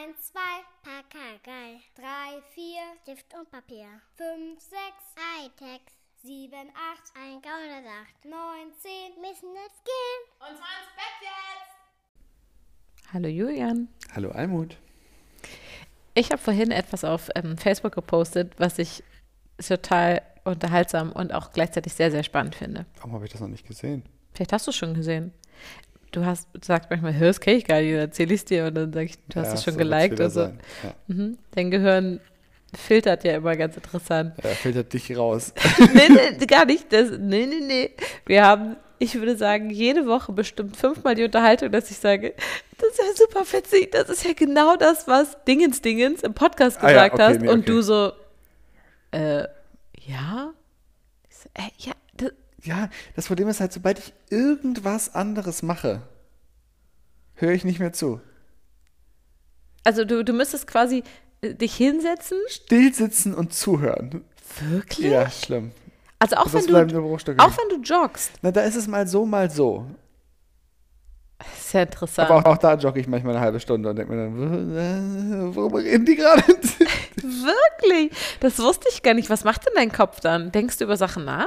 1, 2, Pakagei. 3, 4, Stift und Papier. 5, 6, Hightech. 7, 8, ein Gaunersacht. 9, 10, müssen jetzt gehen. Und zwar ins Bett jetzt. Hallo Julian. Hallo Almut. Ich habe vorhin etwas auf Facebook gepostet, was ich total unterhaltsam und auch gleichzeitig sehr, sehr spannend finde. Warum habe ich das noch nicht gesehen? Vielleicht hast du es schon gesehen. Du sagst manchmal, das kenne ich gar nicht, dann erzähle ich es dir und dann sage ich, du hast es schon geliked oder so. Ja. Dein Gehirn filtert ja immer ganz interessant. Er filtert dich raus. Nee, gar nicht. Nee. Wir haben, ich würde sagen, jede Woche bestimmt 5-mal die Unterhaltung, dass ich sage, das ist ja super witzig, das ist ja genau das, was Dingens im Podcast gesagt hast. Nee, und du so, ja? Ich so, ja, Ja, das Problem ist halt, sobald ich irgendwas anderes mache, höre ich nicht mehr zu. also du müsstest quasi dich hinsetzen. Still sitzen und zuhören. Wirklich? Ja, schlimm. Also auch Sonst wenn bleiben nur Bruchstücke. du joggst. Na, da ist es mal so, mal so. Das ist ja interessant. Aber auch da jogge ich manchmal eine halbe Stunde und denke mir dann, worüber reden die gerade? Wirklich? Das wusste ich gar nicht. Was macht denn dein Kopf dann? Denkst du über Sachen nach?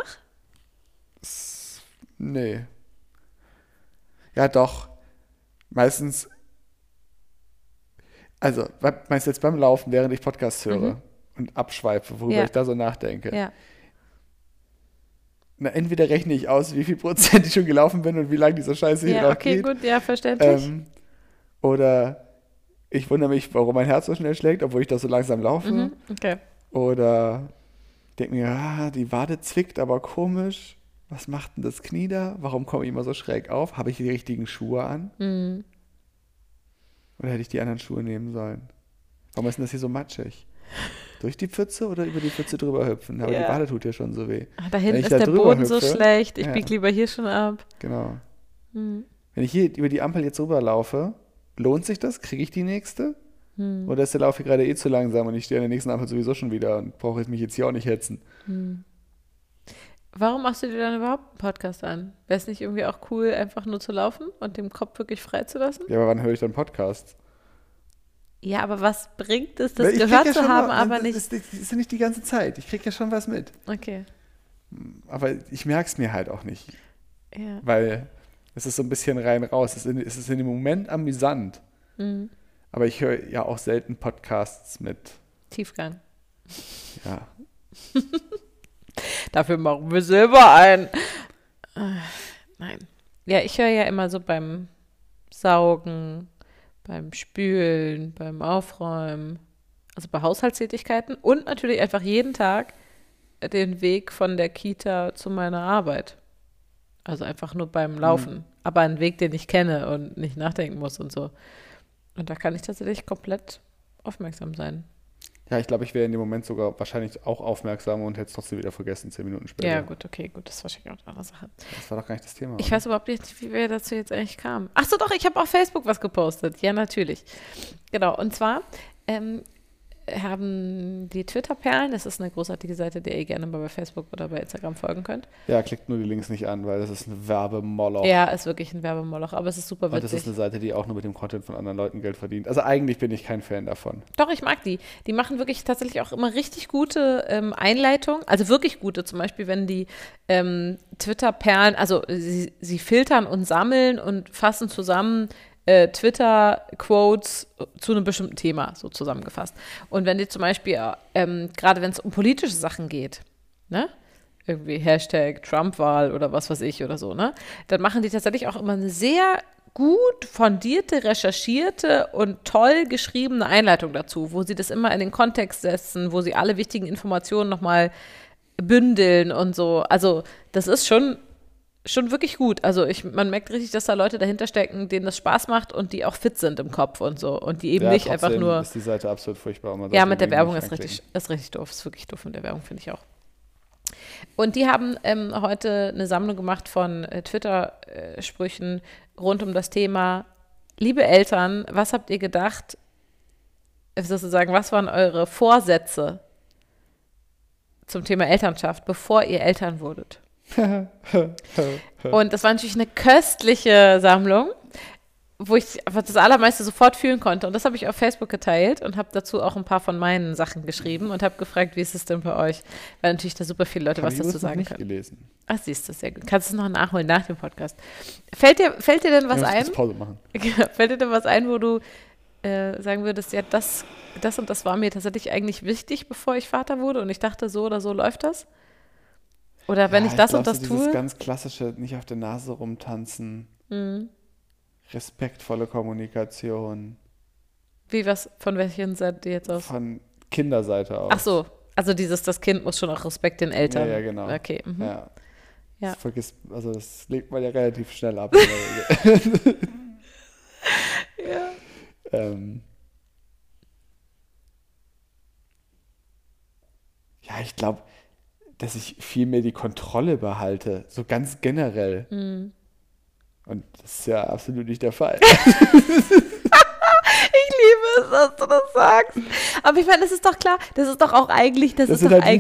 Nee. Ja, doch. Meistens, also, meinst du jetzt beim Laufen, während ich Podcasts höre und abschweife, worüber ich da so nachdenke? Ja. Na, entweder rechne ich aus, wie viel Prozent ich schon gelaufen bin und wie lange dieser Scheiße hier noch Okay, geht. gut, ja, verständlich. Oder ich wundere mich, warum mein Herz so schnell schlägt, obwohl ich da so langsam laufe. Okay. Oder denke mir, die Wade zwickt, aber komisch. Was macht denn das Knie da? Warum komme ich immer so schräg auf? Habe ich die richtigen Schuhe an? Oder hätte ich die anderen Schuhe nehmen sollen? Warum ist denn das hier so matschig? Durch die Pfütze oder über die Pfütze drüber hüpfen? Aber die Wade tut ja schon so weh. Da hinten ich ist da der drüber Boden so hüpfe, schlecht. Ich biege lieber hier schon ab. Genau. Wenn ich hier über die Ampel jetzt rüberlaufe, lohnt sich das? Kriege ich die nächste? Oder ist der Lauf hier gerade zu langsam und ich stehe an der nächsten Ampel sowieso schon wieder und brauche mich jetzt hier auch nicht hetzen? Warum machst du dir dann überhaupt einen Podcast an? Wäre es nicht irgendwie auch cool, einfach nur zu laufen und den Kopf wirklich frei zu lassen? Ja, aber wann höre ich dann Podcasts? Ja, aber was bringt es, das Ich krieg gehört ja zu schon haben, mal, aber das nicht... ist ja nicht die ganze Zeit. Ich kriege ja schon was mit. Okay. Aber ich merke es mir halt auch nicht. Ja. Weil es ist so ein bisschen rein raus. Es ist in dem Moment amüsant. Aber ich höre ja auch selten Podcasts mit. Tiefgang. Ja. Dafür machen wir selber ein. Nein. Ja, ich höre ja immer so beim Saugen, beim Spülen, beim Aufräumen, also bei Haushaltstätigkeiten und natürlich einfach jeden Tag den Weg von der Kita zu meiner Arbeit. Also einfach nur beim Laufen. Aber einen Weg, den ich kenne und nicht nachdenken muss und so. Und da kann ich tatsächlich komplett aufmerksam sein. Ja, ich glaube, ich wäre in dem Moment sogar wahrscheinlich auch aufmerksam und hätte es trotzdem wieder vergessen, 10 Minuten später. Ja, gut, okay, gut, das ist wahrscheinlich auch eine andere Sache. Das war doch gar nicht das Thema. Ich weiß überhaupt nicht, wie wir dazu jetzt eigentlich kamen. Ach so, doch, ich habe auf Facebook was gepostet. Ja, natürlich. Genau, und zwar haben die Twitter-Perlen, das ist eine großartige Seite, der ihr gerne mal bei Facebook oder bei Instagram folgen könnt. Ja, klickt nur die Links nicht an, weil das ist ein Werbemoloch. Ja, ist wirklich ein Werbemoloch, aber es ist super witzig. Und das ist eine Seite, die auch nur mit dem Content von anderen Leuten Geld verdient. Also eigentlich bin ich kein Fan davon. Doch, ich mag die. Die machen wirklich tatsächlich auch immer richtig gute Einleitungen, also wirklich gute. Zum Beispiel, wenn die Twitter-Perlen, also sie filtern und sammeln und fassen zusammen Twitter-Quotes zu einem bestimmten Thema, so zusammengefasst. Und wenn die zum Beispiel, gerade wenn es um politische Sachen geht, ne? Irgendwie Hashtag Trump-Wahl oder was weiß ich oder so, ne? Dann machen die tatsächlich auch immer eine sehr gut fundierte, recherchierte und toll geschriebene Einleitung dazu, wo sie das immer in den Kontext setzen, wo sie alle wichtigen Informationen nochmal bündeln und so. Also das ist schon wirklich gut. Also man merkt richtig, dass da Leute dahinter stecken, denen das Spaß macht und die auch fit sind im Kopf und so. Und die eben nicht einfach nur... ist die Seite absolut furchtbar. Ja, mit der Werbung ist richtig doof. Ist wirklich doof mit der Werbung, finde ich auch. Und die haben heute eine Sammlung gemacht von Twitter-Sprüchen rund um das Thema: Liebe Eltern, was habt ihr gedacht, sozusagen, was waren eure Vorsätze zum Thema Elternschaft, bevor ihr Eltern wurdet? Und das war natürlich eine köstliche Sammlung. wo ich einfach das Allermeiste sofort fühlen konnte. Und das habe ich auf Facebook geteilt und habe dazu auch ein paar von meinen Sachen geschrieben und habe gefragt, wie ist es denn bei euch? Weil natürlich da super viele Leute was dazu sagen können. Gelesen. Ach, siehst du, sehr gut. Kannst du es noch nachholen nach dem Podcast. Fällt dir denn was ein? Pause machen. Fällt dir denn was ein, wo du sagen würdest, ja, das und das war mir tatsächlich eigentlich wichtig, bevor ich Vater wurde und ich dachte, so oder so läuft das? Oder wenn ich das und das tue? Dieses ganz klassische, nicht auf der Nase rumtanzen, respektvolle Kommunikation. Wie, was? Von welchen Seite jetzt aus? Von Kinderseite aus. Ach so, also das Kind muss schon auch Respekt den Eltern. Ja, genau. Okay. Mhm. Ja. Ja. Das legt man ja relativ schnell ab. Ja. Ja, ich glaube, dass ich viel mehr die Kontrolle behalte, so ganz generell. Und das ist ja absolut nicht der Fall. Ich liebe es, dass du das sagst. Aber ich meine, das ist doch klar, das ist doch auch eigentlich, das ist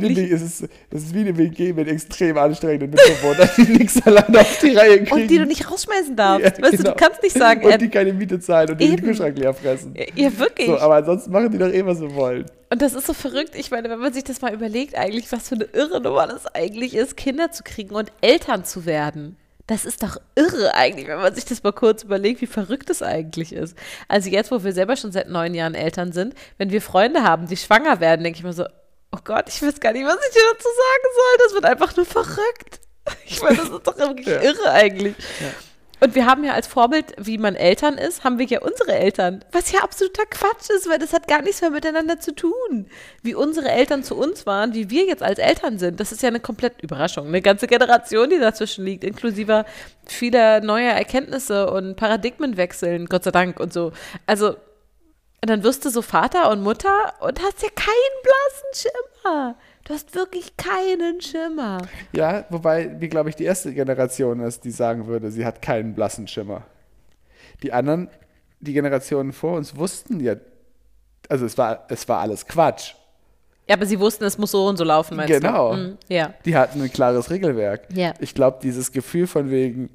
wie eine WG mit extrem anstrengenden Mitbewohnern, die nichts alleine auf die Reihe kriegen. Und die du nicht rausschmeißen darfst. Ja, weißt du kannst nicht sagen, und die keine Miete zahlen und die den eben. Kühlschrank leer fressen. Ja, wirklich. So, aber ansonsten machen die doch was sie wollen. Und das ist so verrückt. Ich meine, wenn man sich das mal überlegt, eigentlich, was für eine irre Nummer das eigentlich ist, Kinder zu kriegen und Eltern zu werden. Das ist doch irre eigentlich, wenn man sich das mal kurz überlegt, wie verrückt es eigentlich ist. Also jetzt, wo wir selber schon seit 9 Jahren Eltern sind, wenn wir Freunde haben, die schwanger werden, denke ich mir so, oh Gott, ich weiß gar nicht, was ich dir dazu sagen soll. Das wird einfach nur verrückt. Ich meine, das ist doch wirklich irre eigentlich. Ja. Und wir haben ja als Vorbild, wie man Eltern ist, haben wir ja unsere Eltern. Was ja absoluter Quatsch ist, weil das hat gar nichts mehr miteinander zu tun. Wie unsere Eltern zu uns waren, wie wir jetzt als Eltern sind, das ist ja eine komplette Überraschung. Eine ganze Generation, die dazwischen liegt, inklusive vieler neuer Erkenntnisse und Paradigmenwechseln, Gott sei Dank und so. Also, dann wirst du so Vater und Mutter und hast ja keinen blassen Schimmer. Du hast wirklich keinen Schimmer. Ja, wobei, wie glaube ich, die erste Generation ist, die sagen würde, sie hat keinen blassen Schimmer. Die anderen, die Generationen vor uns wussten ja, also es war alles Quatsch. Ja, aber sie wussten, es muss so und so laufen, meinst du? Genau. Ja. Die hatten ein klares Regelwerk. Ja. Ich glaube, dieses Gefühl von wegen,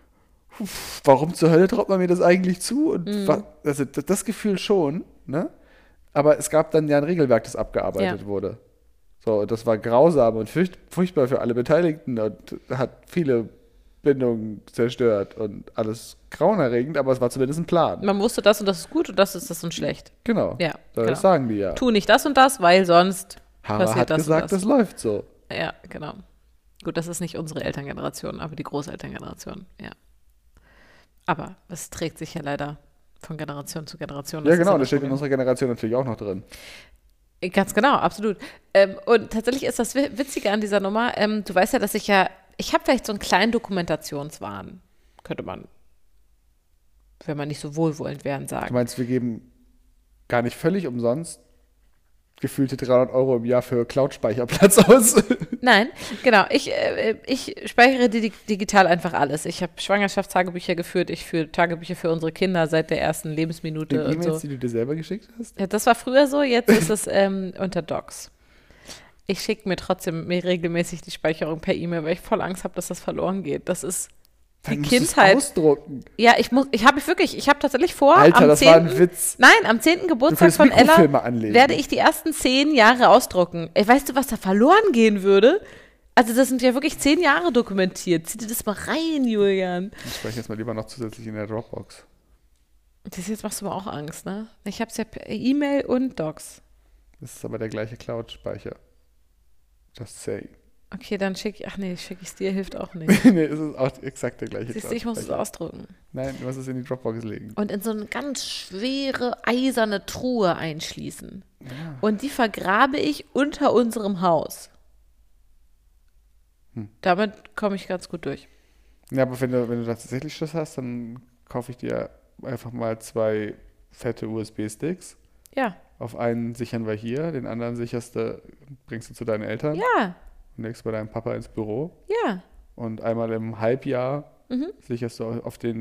warum zur Hölle traut man mir das eigentlich zu? Und also das Gefühl schon, ne? Aber es gab dann ja ein Regelwerk, das abgearbeitet wurde. So, das war grausam und furchtbar für alle Beteiligten und hat viele Bindungen zerstört und alles grauenerregend, aber es war zumindest ein Plan. Man wusste, das und das ist gut und das ist das und schlecht. Genau. Ja, das sagen die ja. Tu nicht das und das, weil sonst Harrer passiert hat das gesagt, und das. das läuft so. Ja, genau. Gut, das ist nicht unsere Elterngeneration, aber die Großelterngeneration, ja. Aber es trägt sich ja leider von Generation zu Generation. Ja, genau, das steht in unserer Generation natürlich auch noch drin. Ganz genau, absolut. Und tatsächlich ist das Witzige an dieser Nummer, du weißt ja, dass ich habe vielleicht so einen kleinen Dokumentationswahn, könnte man, wenn man nicht so wohlwollend wären, sagen. Du meinst, wir geben gar nicht völlig umsonst gefühlte 300 € im Jahr für Cloud-Speicherplatz aus? Nein, genau. Ich speichere digital einfach alles. Ich habe Schwangerschaftstagebücher geführt, ich führe Tagebücher für unsere Kinder seit der ersten Lebensminute. Die E-Mails, so. die du dir selber geschickt hast? Ja, das war früher so, jetzt ist es unter Docs. Ich schicke mir trotzdem regelmäßig die Speicherung per E-Mail, weil ich voll Angst habe, dass das verloren geht. Das ist die Kindheit. Ausdrucken. Ja, ich habe tatsächlich vor, Alter, das war ein Witz. Nein, am 10. Geburtstag von Ella anlegen. werde ich die ersten 10 Jahre ausdrucken. Ey, weißt du, was da verloren gehen würde? Also das sind ja wirklich 10 Jahre dokumentiert. Zieh dir das mal rein, Julian. Ich spreche jetzt mal lieber noch zusätzlich in der Dropbox. Jetzt machst du mir auch Angst, ne? Ich habe es ja per E-Mail und Docs. Das ist aber der gleiche Cloud-Speicher. Just saying. Okay, dann schicke ich es dir, hilft auch nicht. Nee, es ist auch exakt der gleiche. Siehst du, ich muss es ausdrucken. Nein, du musst es in die Dropbox legen. Und in so eine ganz schwere, eiserne Truhe einschließen. Ja. Und die vergrabe ich unter unserem Haus. Damit komme ich ganz gut durch. Ja, aber wenn du da tatsächlich Schluss hast, dann kaufe ich dir einfach mal 2 fette USB-Sticks. Ja. Auf einen sichern wir hier, den anderen bringst du zu deinen Eltern. Ja. Und legst bei deinem Papa ins Büro. Ja. Und einmal im Halbjahr sicherst du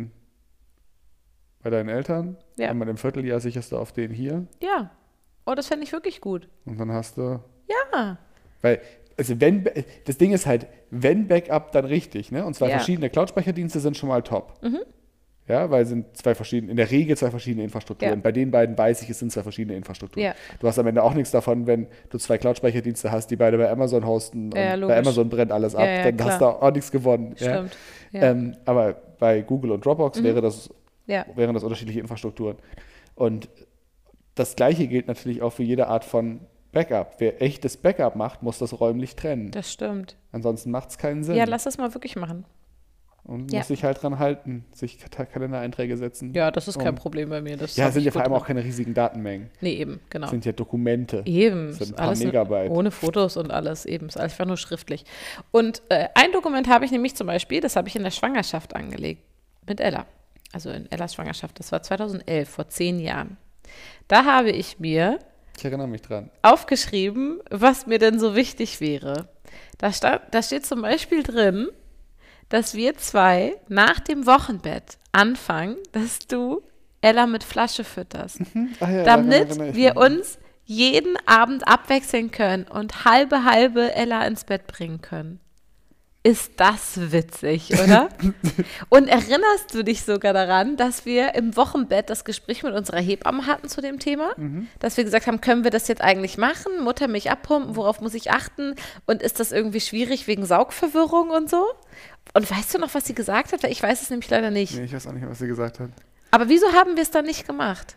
bei deinen Eltern. Ja. Einmal im Vierteljahr sicherst du auf den hier. Ja. Oh, das fände ich wirklich gut. Und dann hast du... Ja. Weil, also das Ding ist halt, wenn Backup, dann richtig, ne? Und zwar verschiedene Cloud-Speicherdienste sind schon mal top. Ja, weil es sind in der Regel zwei verschiedene Infrastrukturen. Ja. Bei den beiden weiß ich, es sind zwei verschiedene Infrastrukturen. Ja. Du hast am Ende auch nichts davon, wenn du 2 Cloud-Speicherdienste hast, die beide bei Amazon hosten und Ja, logisch. bei Amazon brennt alles ab, Ja, dann klar. hast du auch nichts gewonnen. Stimmt. Ja? Ja. Aber bei Google und Dropbox wären das unterschiedliche Infrastrukturen. Und das Gleiche gilt natürlich auch für jede Art von Backup. Wer echtes Backup macht, muss das räumlich trennen. Das stimmt. Ansonsten macht es keinen Sinn. Ja, lass das mal wirklich machen. Und Ja. muss sich halt dran halten, sich Kalendereinträge setzen. Ja, das ist kein Problem bei mir. Das Ja, hab sind ich ja vor gut allem auch drin. keine riesigen Datenmengen. Nee, eben, genau. Sind ja Dokumente. Eben, Das sind ein ist paar alles Megabyte. ohne Fotos und alles, eben, ist einfach nur schriftlich. Und ein Dokument habe ich nämlich zum Beispiel, das habe ich in der Schwangerschaft angelegt, mit Ella. Also in Ellas Schwangerschaft, das war 2011, vor 10 Jahren. Da habe ich mir Ich erinnere mich dran. aufgeschrieben, was mir denn so wichtig wäre. Da steht zum Beispiel drin, dass wir 2 nach dem Wochenbett anfangen, dass du Ella mit Flasche fütterst. Ach ja, daran Damit erinnere ich wir mich. uns jeden Abend abwechseln können und halbe Ella ins Bett bringen können. Ist das witzig, oder? Und erinnerst du dich sogar daran, dass wir im Wochenbett das Gespräch mit unserer Hebamme hatten zu dem Thema? Dass wir gesagt haben, können wir das jetzt eigentlich machen? Muttermilch abpumpen, worauf muss ich achten? Und ist das irgendwie schwierig wegen Saugverwirrung und so? Und weißt du noch, was sie gesagt hat? Weil ich weiß es nämlich leider nicht. Nee, ich weiß auch nicht, was sie gesagt hat. Aber wieso haben wir es dann nicht gemacht?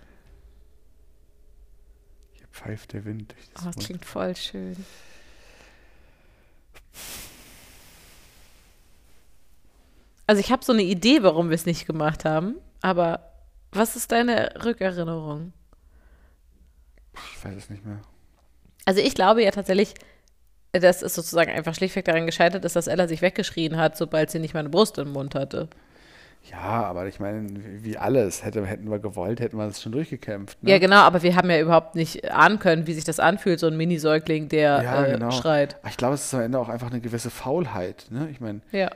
Hier pfeift der Wind durch das Oh, das Mund. klingt voll schön. Also ich habe so eine Idee, warum wir es nicht gemacht haben, aber was ist deine Rückerinnerung? Ich weiß es nicht mehr. Also ich glaube ja tatsächlich, dass es sozusagen einfach schlichtweg daran gescheitert ist, dass Ella sich weggeschrien hat, sobald sie nicht meine Brust im Mund hatte. Ja, aber ich meine, wie alles. Hätten wir gewollt, hätten wir das schon durchgekämpft. Ne? Ja, genau, aber wir haben ja überhaupt nicht ahnen können, wie sich das anfühlt, so ein Mini-Säugling, der Ja, genau. schreit. Aber ich glaube, es ist am Ende auch einfach eine gewisse Faulheit. Ne? Ich meine, Ja,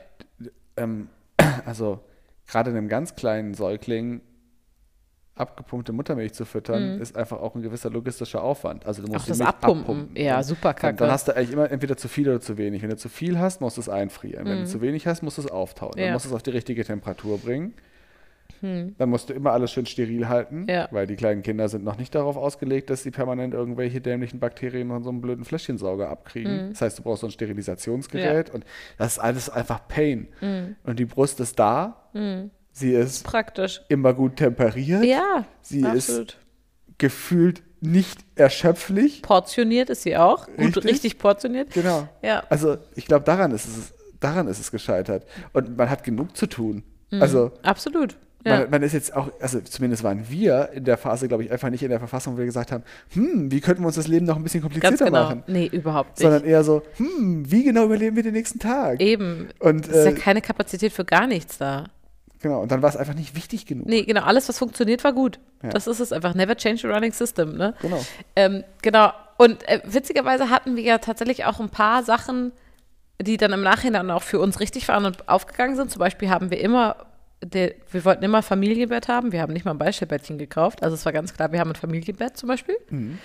also gerade einem ganz kleinen Säugling abgepumpte Muttermilch zu füttern, ist einfach auch ein gewisser logistischer Aufwand. Also du musst auch die das Milch Abpumpen. Ja, super kacke. Dann hast du eigentlich immer entweder zu viel oder zu wenig. Wenn du zu viel hast, musst du es einfrieren. Wenn du zu wenig hast, musst du es auftauen. Dann Ja. musst du es auf die richtige Temperatur bringen. Dann musst du immer alles schön steril halten, Ja. weil die kleinen Kinder sind noch nicht darauf ausgelegt, dass sie permanent irgendwelche dämlichen Bakterien von so einem blöden Fläschchensauger abkriegen. Das heißt, du brauchst so ein Sterilisationsgerät und das ist alles einfach Pain. Und die Brust ist da, sie ist Praktisch. immer gut temperiert, Ja, sie absolut. ist gefühlt nicht erschöpflich. Portioniert ist sie auch. Gut, Richtig? richtig portioniert. Genau. Ja. Also ich glaube, daran ist es gescheitert. Und man hat genug zu tun. Also Absolut. Ja. man ist jetzt auch, also zumindest waren wir in der Phase, glaube ich, einfach nicht in der Verfassung, wo wir gesagt haben, wie könnten wir uns das Leben noch ein bisschen Ganz komplizierter genau. machen? Nee, überhaupt nicht. Sondern eher so, wie genau überleben wir den nächsten Tag? Eben. Und, es ist ja keine Kapazität für gar nichts da. Genau, und dann war es einfach nicht wichtig genug. Nee, genau, alles, was funktioniert, war gut. Ja. Das ist es einfach. Never change a running system, ne? Genau. Genau. Und witzigerweise hatten wir ja tatsächlich auch ein paar Sachen, die dann im Nachhinein auch für uns richtig waren und aufgegangen sind. Zum Beispiel haben wir wir wollten immer Familienbett haben. Wir haben nicht mal ein Beistellbettchen gekauft. Also es war ganz klar, wir haben ein Familienbett zum Beispiel.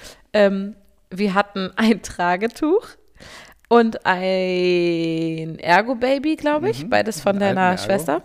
Wir hatten ein Tragetuch und ein Ergo-Baby, glaube ich. Beides von Einen deiner alten Ergo. Schwester.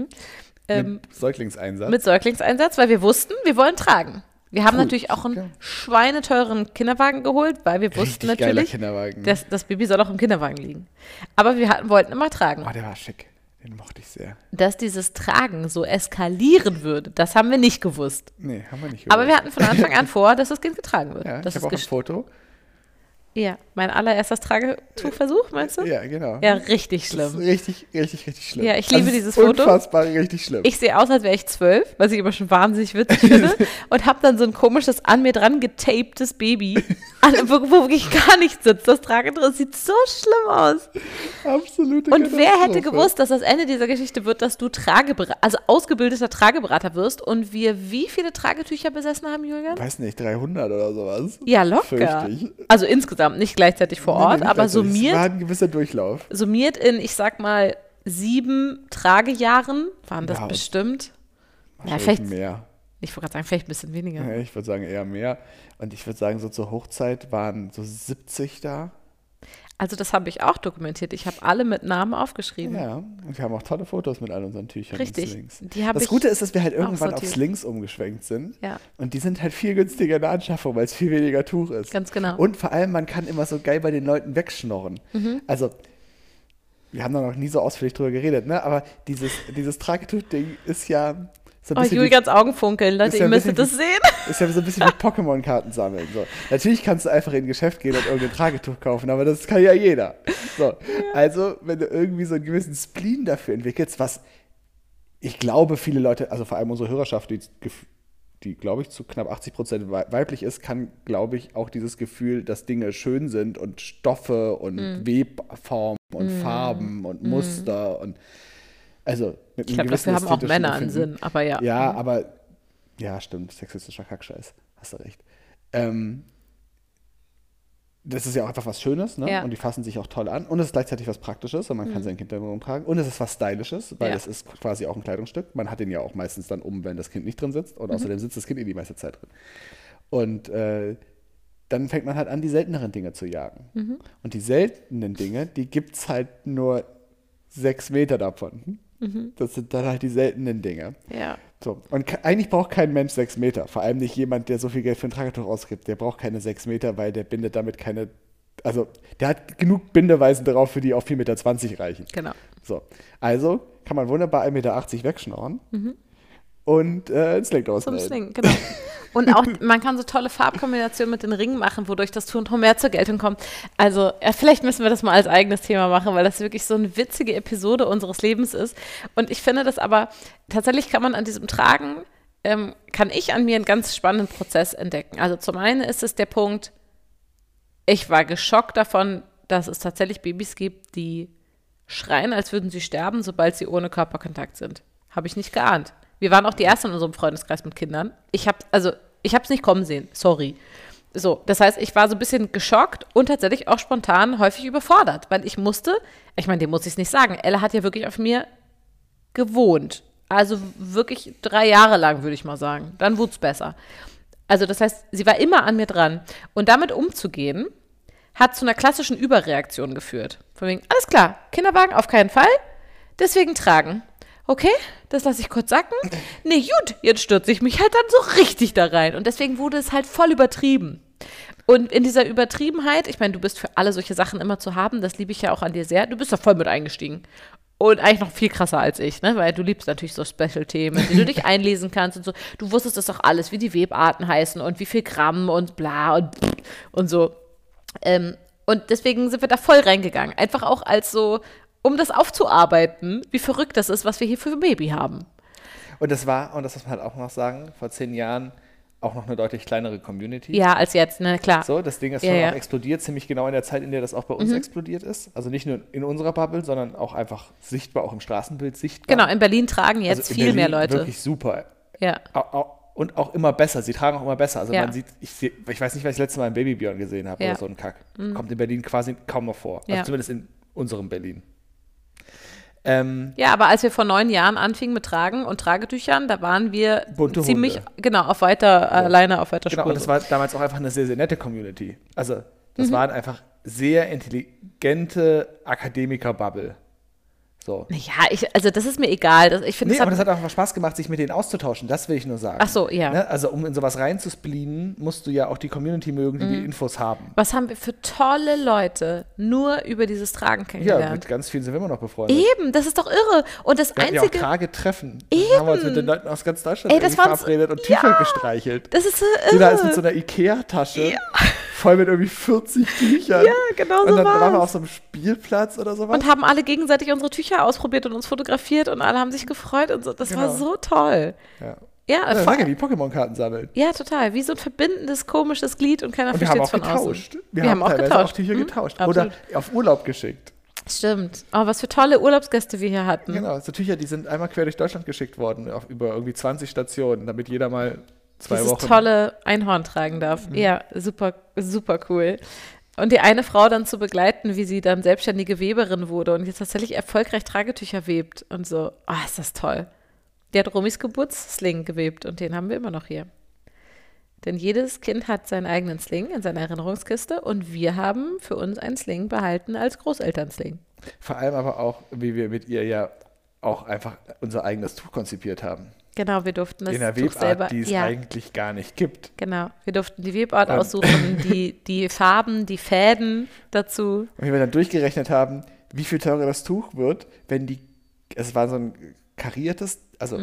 Mit Säuglingseinsatz. Mit Säuglingseinsatz, weil wir wussten, wir wollen tragen. Wir haben Cool. natürlich auch einen Ja. schweineteuren Kinderwagen geholt, weil wir wussten Richtig geiler natürlich, Kinderwagen. das Baby soll auch im Kinderwagen liegen. Aber wir wollten immer tragen. Oh, der war schick. Den mochte ich sehr. Dass dieses Tragen so eskalieren würde, das haben wir nicht gewusst. Nee, haben wir nicht Aber wir gewusst. hatten von Anfang an vor, dass das Kind getragen wird. Ja, das ich habe auch ein ist Foto. ja, mein allererster Tragetuchversuch, meinst du? Ja, genau. Ja, richtig Das schlimm. ist richtig, richtig, richtig schlimm. Ja, ich liebe Das ist dieses Foto. Unfassbar richtig schlimm. Ich sehe aus, als wäre ich 12, was ich immer schon wahnsinnig witzig finde. Und habe dann so ein komisches, an mir dran getaptes Baby, wo wirklich gar nichts sitzt. Das Tragetuch sieht so schlimm aus. Absolute Und wer hätte Katastrophe. gewusst, dass das Ende dieser Geschichte wird, dass du ausgebildeter Trageberater wirst und wir wie viele Tragetücher besessen haben, Julian? Weiß nicht, 300 oder sowas. Ja, locker. Fürchte ich. Also insgesamt, nicht gleichzeitig vor Nee, Ort, nicht aber gleichzeitig. Es war summiert, ein gewisser Durchlauf. in, ich sag mal, 7 Tragejahren waren das Wow. bestimmt. Ja, Wahrscheinlich vielleicht, mehr. ich wollte gerade sagen, vielleicht ein bisschen weniger. Ja, ich würde sagen eher mehr. Und ich würde sagen, so zur Hochzeit waren so 70 da. Also das habe ich auch dokumentiert. Ich habe alle mit Namen aufgeschrieben. Ja, und wir haben auch tolle Fotos mit all unseren Tüchern Richtig. und Slings. Das Gute ist, dass wir halt irgendwann auf sortiert. Slings umgeschwenkt sind. Ja. Und die sind halt viel günstiger in der Anschaffung, weil es viel weniger Tuch ist. Ganz genau. Und vor allem, man kann immer so geil bei den Leuten wegschnorren. Also, wir haben da noch nie so ausführlich drüber geredet, ne? Aber dieses Tragetuch-Ding ist ja so ein bisschen Julians Augen funkeln, Leute, ist ja ihr ein müsstet bisschen das sehen. ist ja so ein bisschen wie Pokémon-Karten sammeln. So. Natürlich kannst du einfach in ein Geschäft gehen und irgendein Tragetuch kaufen, aber das kann ja jeder. So. Also, wenn du irgendwie so einen gewissen Spleen dafür entwickelst, was ich glaube, viele Leute, also vor allem unsere Hörerschaft, die glaube ich, zu knapp 80% weiblich ist, kann, glaube ich, auch dieses Gefühl, dass Dinge schön sind und Stoffe und Webformen und Farben und Muster und also mit Ich einem glaube, gewissen dafür haben auch ästhetischen Männer einen Empfinden. Sinn, aber ja. Ja, aber ja, stimmt, sexistischer Kackscheiß, hast du recht. Das ist ja auch einfach was Schönes, ne? Ja. Und die fassen sich auch toll an. Und es ist gleichzeitig was Praktisches und man kann sein Kind dann rumtragen. Und es ist was Stylisches, weil es ist quasi auch ein Kleidungsstück. Man hat den ja auch meistens dann wenn das Kind nicht drin sitzt. Und außerdem sitzt das Kind die meiste Zeit drin. Und dann fängt man halt an, die selteneren Dinge zu jagen. Und die seltenen Dinge, die gibt es halt nur 6 Meter davon. Das sind dann halt die seltenen Dinge. Ja. So. Und eigentlich braucht kein Mensch 6 Meter. Vor allem nicht jemand, der so viel Geld für ein Tragetuch ausgibt. Der braucht keine 6 Meter, weil der bindet damit keine. Also, der hat genug Bindeweisen drauf, für die auch 4,20 Meter reichen. Genau. So. Also kann man wunderbar 1,80 Meter wegschnorren und ein Sling Zum ausnähen. Sling, genau. Und auch, man kann so tolle Farbkombinationen mit den Ringen machen, wodurch das Tuch noch mehr zur Geltung kommt. Also, vielleicht müssen wir das mal als eigenes Thema machen, weil das wirklich so eine witzige Episode unseres Lebens ist. Und ich finde das aber, tatsächlich kann man an diesem Tragen, kann ich an mir einen ganz spannenden Prozess entdecken. Also zum einen ist es der Punkt, ich war geschockt davon, dass es tatsächlich Babys gibt, die schreien, als würden sie sterben, sobald sie ohne Körperkontakt sind. Habe ich nicht geahnt. Wir waren auch die Ersten in unserem Freundeskreis mit Kindern. Ich habe es nicht kommen sehen. Sorry. So, das heißt, ich war so ein bisschen geschockt und tatsächlich auch spontan häufig überfordert, weil dem muss ich es nicht sagen. Ella hat ja wirklich auf mir gewohnt. Also wirklich 3 Jahre lang, würde ich mal sagen. Dann wurde es besser. Also das heißt, sie war immer an mir dran. Und damit umzugehen, hat zu einer klassischen Überreaktion geführt. Von wegen, alles klar, Kinderwagen auf keinen Fall, deswegen tragen. Okay, das lasse ich kurz sacken. Nee, gut, jetzt stürze ich mich halt dann so richtig da rein. Und deswegen wurde es halt voll übertrieben. Und in dieser Übertriebenheit, ich meine, du bist für alle solche Sachen immer zu haben, das liebe ich ja auch an dir sehr, du bist da voll mit eingestiegen. Und eigentlich noch viel krasser als ich, ne? Weil du liebst natürlich so Special-Themen, in die du dich einlesen kannst und so. Du wusstest das auch alles, wie die Webarten heißen und wie viel Gramm und bla und so. Und deswegen sind wir da voll reingegangen. Einfach auch als so, um das aufzuarbeiten, wie verrückt das ist, was wir hier für ein Baby haben. Und das muss man halt auch noch sagen, vor 10 Jahren auch noch eine deutlich kleinere Community. Ja, als jetzt, ne, klar. So, das Ding ist schon auch explodiert, ziemlich genau in der Zeit, in der das auch bei uns explodiert ist. Also nicht nur in unserer Bubble, sondern auch einfach sichtbar, auch im Straßenbild sichtbar. Genau, in Berlin tragen jetzt also viel mehr Leute. Wirklich super. Ja. Und auch immer besser. Sie tragen auch immer besser. Also man sieht, ich weiß nicht, was ich das letzte Mal in Babybjörn gesehen habe oder so ein Kack. Kommt in Berlin quasi kaum noch vor. Also zumindest in unserem Berlin. Ja, aber als wir vor 9 Jahren anfingen mit Tragen und Tragetüchern, da waren wir bunte ziemlich, Hunde. alleine auf weiter Spur. Genau, und das war damals auch einfach eine sehr, sehr nette Community. Also das waren einfach sehr intelligente Akademiker-Bubble. So. Ja, also das ist mir egal. Ich finde, aber das hat auch Spaß gemacht, sich mit denen auszutauschen. Das will ich nur sagen. Ach so, ja. Ne? Also um in sowas reinzuspleenen, musst du ja auch die Community mögen, die die Infos haben. Was haben wir für tolle Leute nur über dieses Tragen Ja, kennengelernt? mit ganz vielen sind wir immer noch befreundet. Eben, das ist doch irre. Und das Wir hatten ja Einzige... auch Tragetreffen. Eben. Da haben wir uns mit den Leuten aus ganz Deutschland das verabredet und Tücher gestreichelt. Das ist so irre. Jeder ist mit so einer Ikea-Tasche, voll mit irgendwie 40 Tüchern. Ja, genau so Und dann war's. waren wir auf so einem Spielplatz oder sowas. Und haben alle gegenseitig unsere Tücher ausprobiert und uns fotografiert und alle haben sich gefreut und so. Das war so toll. Ja, sag ja, wie Pokémon-Karten sammeln. Ja, total. Wie so ein verbindendes, komisches Glied und keiner Und wir haben versteht es auch von getauscht. außen. Wir haben auch teilweise getauscht. auch Tücher getauscht. Absolut. Oder auf Urlaub geschickt. Stimmt. Oh, was für tolle Urlaubsgäste wir hier hatten. Genau, so Tücher, die sind einmal quer durch Deutschland geschickt worden, über irgendwie 20 Stationen, damit jeder mal 2 Dieses Wochen... tolle Einhorn tragen darf. Ja, super, super cool. Und die eine Frau dann zu begleiten, wie sie dann selbstständige Weberin wurde und jetzt tatsächlich erfolgreich Tragetücher webt und so. Ist das toll. Die hat Romis Geburtssling gewebt und den haben wir immer noch hier. Denn jedes Kind hat seinen eigenen Sling in seiner Erinnerungskiste und wir haben für uns einen Sling behalten als Großelternsling. Vor allem aber auch, wie wir mit ihr ja auch einfach unser eigenes Tuch konzipiert haben. Genau, wir durften das in einer Tuch selber, Webart, die es eigentlich gar nicht gibt. Genau, wir durften die Webart aussuchen, die Farben, die Fäden dazu. Und wie wir dann durchgerechnet haben, wie viel teurer das Tuch wird, wenn es war so ein kariertes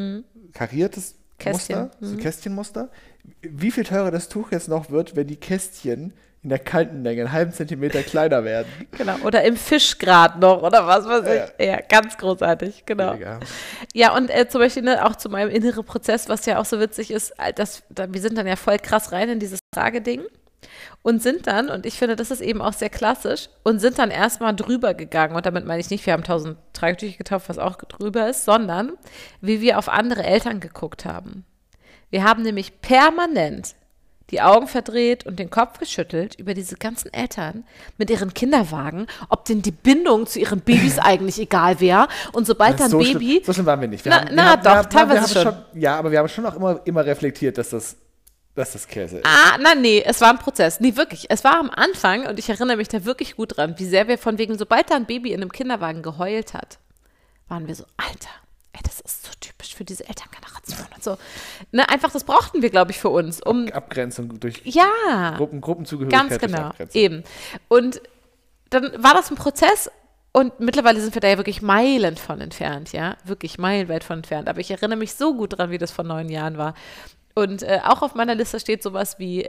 Kästchen. Muster, so ein Kästchenmuster, wie viel teurer das Tuch jetzt noch wird, wenn die Kästchen in der Kantenlänge einen halben Zentimeter kleiner werden. Genau, oder im Fischgrad noch, oder was weiß ich. Ja, ganz großartig, genau. Mega. Ja, und zum Beispiel auch zu meinem inneren Prozess, was ja auch so witzig ist, wir sind dann ja voll krass rein in dieses Trageding und sind dann, und ich finde, das ist eben auch sehr klassisch, und sind dann erstmal drüber gegangen, und damit meine ich nicht, wir haben 1000 Tragetücher getauft, was auch drüber ist, sondern wie wir auf andere Eltern geguckt haben. Wir haben nämlich permanent die Augen verdreht und den Kopf geschüttelt über diese ganzen Eltern mit ihren Kinderwagen, ob denn die Bindung zu ihren Babys eigentlich egal wäre. Und sobald dann Baby... So schlimm waren wir nicht. Teilweise schon. Ja, aber wir haben schon auch immer reflektiert, dass das Käse ist. Nee, es war ein Prozess. Nee, wirklich. Es war am Anfang, und ich erinnere mich da wirklich gut dran, wie sehr wir von wegen, sobald da ein Baby in einem Kinderwagen geheult hat, waren wir so, Alter, ey, das ist so typisch für diese Elterngeneration und so. Ne, einfach, das brauchten wir, glaube ich, für uns. Abgrenzung durch ganz Gruppenzugehörigkeit. genau, eben. Und dann war das ein Prozess, und mittlerweile sind wir da ja wirklich Meilen von entfernt, ja, wirklich meilenweit von entfernt. Aber ich erinnere mich so gut dran, wie das vor 9 Jahren war. Und auch auf meiner Liste steht sowas wie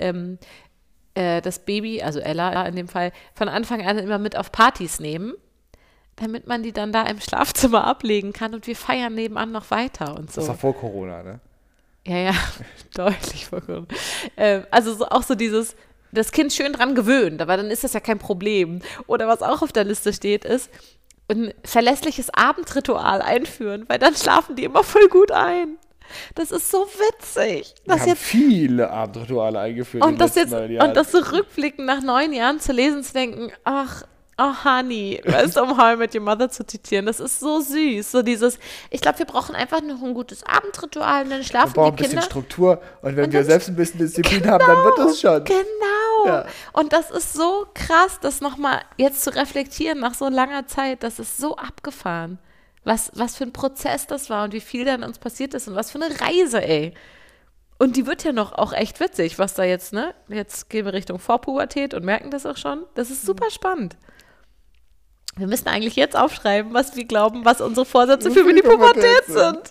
das Baby, also Ella in dem Fall, von Anfang an immer mit auf Partys nehmen, damit man die dann da im Schlafzimmer ablegen kann, und wir feiern nebenan noch weiter und so. Das war vor Corona, ne? Ja, deutlich vor Corona. Also auch so dieses, das Kind schön dran gewöhnt, aber dann ist das ja kein Problem. Oder was auch auf der Liste steht, ist ein verlässliches Abendritual einführen, weil dann schlafen die immer voll gut ein. Das ist so witzig. Wir haben viele Abendrituale eingeführt und das jetzt 9 Jahren. Und das so rückblickend nach 9 Jahren zu lesen, zu denken, ach, oh Honey, weißt du, um How I Met Your Mother zu zitieren, das ist so süß. So dieses, ich glaube, wir brauchen einfach noch ein gutes Abendritual, und dann schlafen die Kinder. Wir brauchen ein bisschen Struktur, und wenn wir selbst ein bisschen Disziplin haben, dann wird das schon. Genau. Ja. Und das ist so krass, das nochmal jetzt zu reflektieren nach so langer Zeit, das ist so abgefahren. Was für ein Prozess das war und wie viel da an uns passiert ist und was für eine Reise, ey. Und die wird ja noch auch echt witzig, was da jetzt, ne? Jetzt gehen wir Richtung Vorpubertät und merken das auch schon. Das ist super spannend. Wir müssen eigentlich jetzt aufschreiben, was wir glauben, was unsere Vorsätze für die Pubertät sind.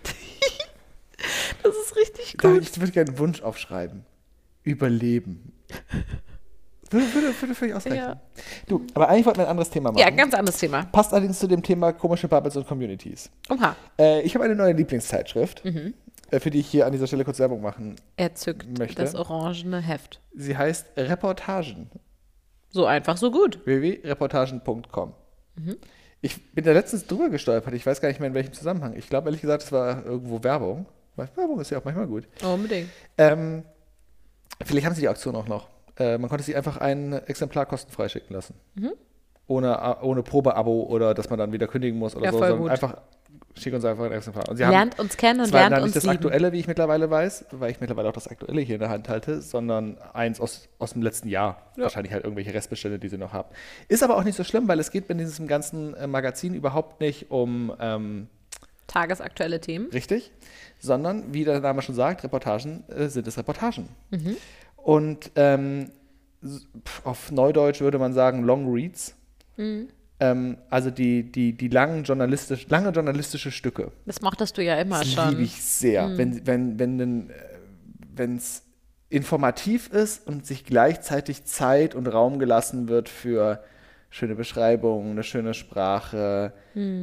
Das ist richtig gut. Ich würde gerne einen Wunsch aufschreiben. Überleben. Würde völlig ausreichen. Ja. Du, aber eigentlich wollten wir ein anderes Thema machen. Ja, ganz anderes Thema. Passt allerdings zu dem Thema komische Bubbles und Communities. Oha. Ich habe eine neue Lieblingszeitschrift, für die ich hier an dieser Stelle kurz Werbung machen möchte. Das orangene Heft. Sie heißt Reportagen. So einfach, so gut. www.reportagen.com. Ich bin da letztens drüber gestolpert. Ich weiß gar nicht mehr, in welchem Zusammenhang. Ich glaube, ehrlich gesagt, es war irgendwo Werbung. Werbung ist ja auch manchmal gut. Unbedingt. Vielleicht haben sie die Auktion auch noch. Man konnte sich einfach ein Exemplar kostenfrei schicken lassen. Ohne Probeabo oder dass man dann wieder kündigen muss oder so, sondern gut. Einfach schick uns einfach ein Exemplar. Und sie lernt uns kennen und lernt uns lieben. Das Aktuelle, wie ich mittlerweile weiß, weil ich mittlerweile auch das Aktuelle hier in der Hand halte, sondern eins aus dem letzten Jahr. Ja. Wahrscheinlich halt irgendwelche Restbestände, die sie noch haben. Ist aber auch nicht so schlimm, weil es geht in diesem ganzen Magazin überhaupt nicht um tagesaktuelle Themen. Richtig, sondern, wie der Name schon sagt, Reportagen sind es Reportagen. Und auf Neudeutsch würde man sagen Long Reads. Also die lange journalistische Stücke. Das mochtest du ja immer das schon. Liebe ich sehr. Wenn es informativ ist und sich gleichzeitig Zeit und Raum gelassen wird für schöne Beschreibungen, eine schöne Sprache,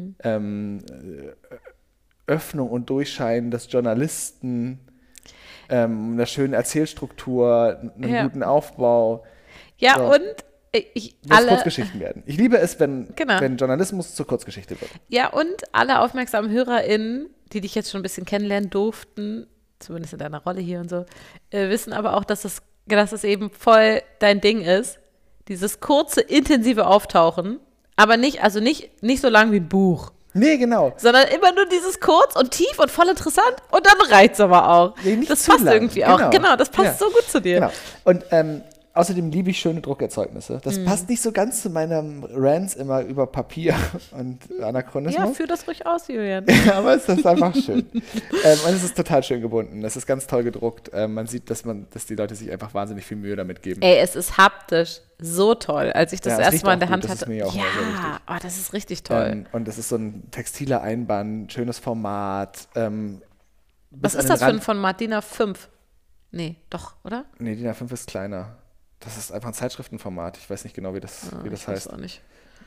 Öffnung und Durchscheinen des Journalisten, einer schönen Erzählstruktur, einen guten Aufbau. Ja, so. Und Kurzgeschichten werden. Ich liebe es, wenn Journalismus zur Kurzgeschichte wird. Ja, und alle aufmerksamen HörerInnen, die dich jetzt schon ein bisschen kennenlernen durften, zumindest in deiner Rolle hier und so, wissen aber auch, dass es eben voll dein Ding ist. Dieses kurze, intensive Auftauchen, aber nicht so lang wie ein Buch. Nee, genau. Sondern immer nur dieses kurz und tief und voll interessant und dann reizt aber auch. Nee, nicht das zu passt lang. irgendwie auch. Genau, das passt so gut zu dir. Genau. Und außerdem liebe ich schöne Druckerzeugnisse. Das passt nicht so ganz zu meinem Rants immer über Papier und Anachronismus. Ja, führ das ruhig aus, Julian. Aber es ist einfach schön. Und es ist total schön gebunden. Es ist ganz toll gedruckt. Man sieht, dass die Leute sich einfach wahnsinnig viel Mühe damit geben. Ey, es ist haptisch so toll. Als ich das es erste riecht Mal in auch der Hand gut. Das hatte. ist mir auch immer sehr wichtig. Oh, das ist richtig toll. Und es ist so ein textiler Einband, schönes Format. Was ist das für ein Format? DIN A5? Nee, doch, oder? Nee, DIN A5 ist kleiner. Das ist einfach ein Zeitschriftenformat. Ich weiß nicht genau, wie das heißt. Weiß auch nicht.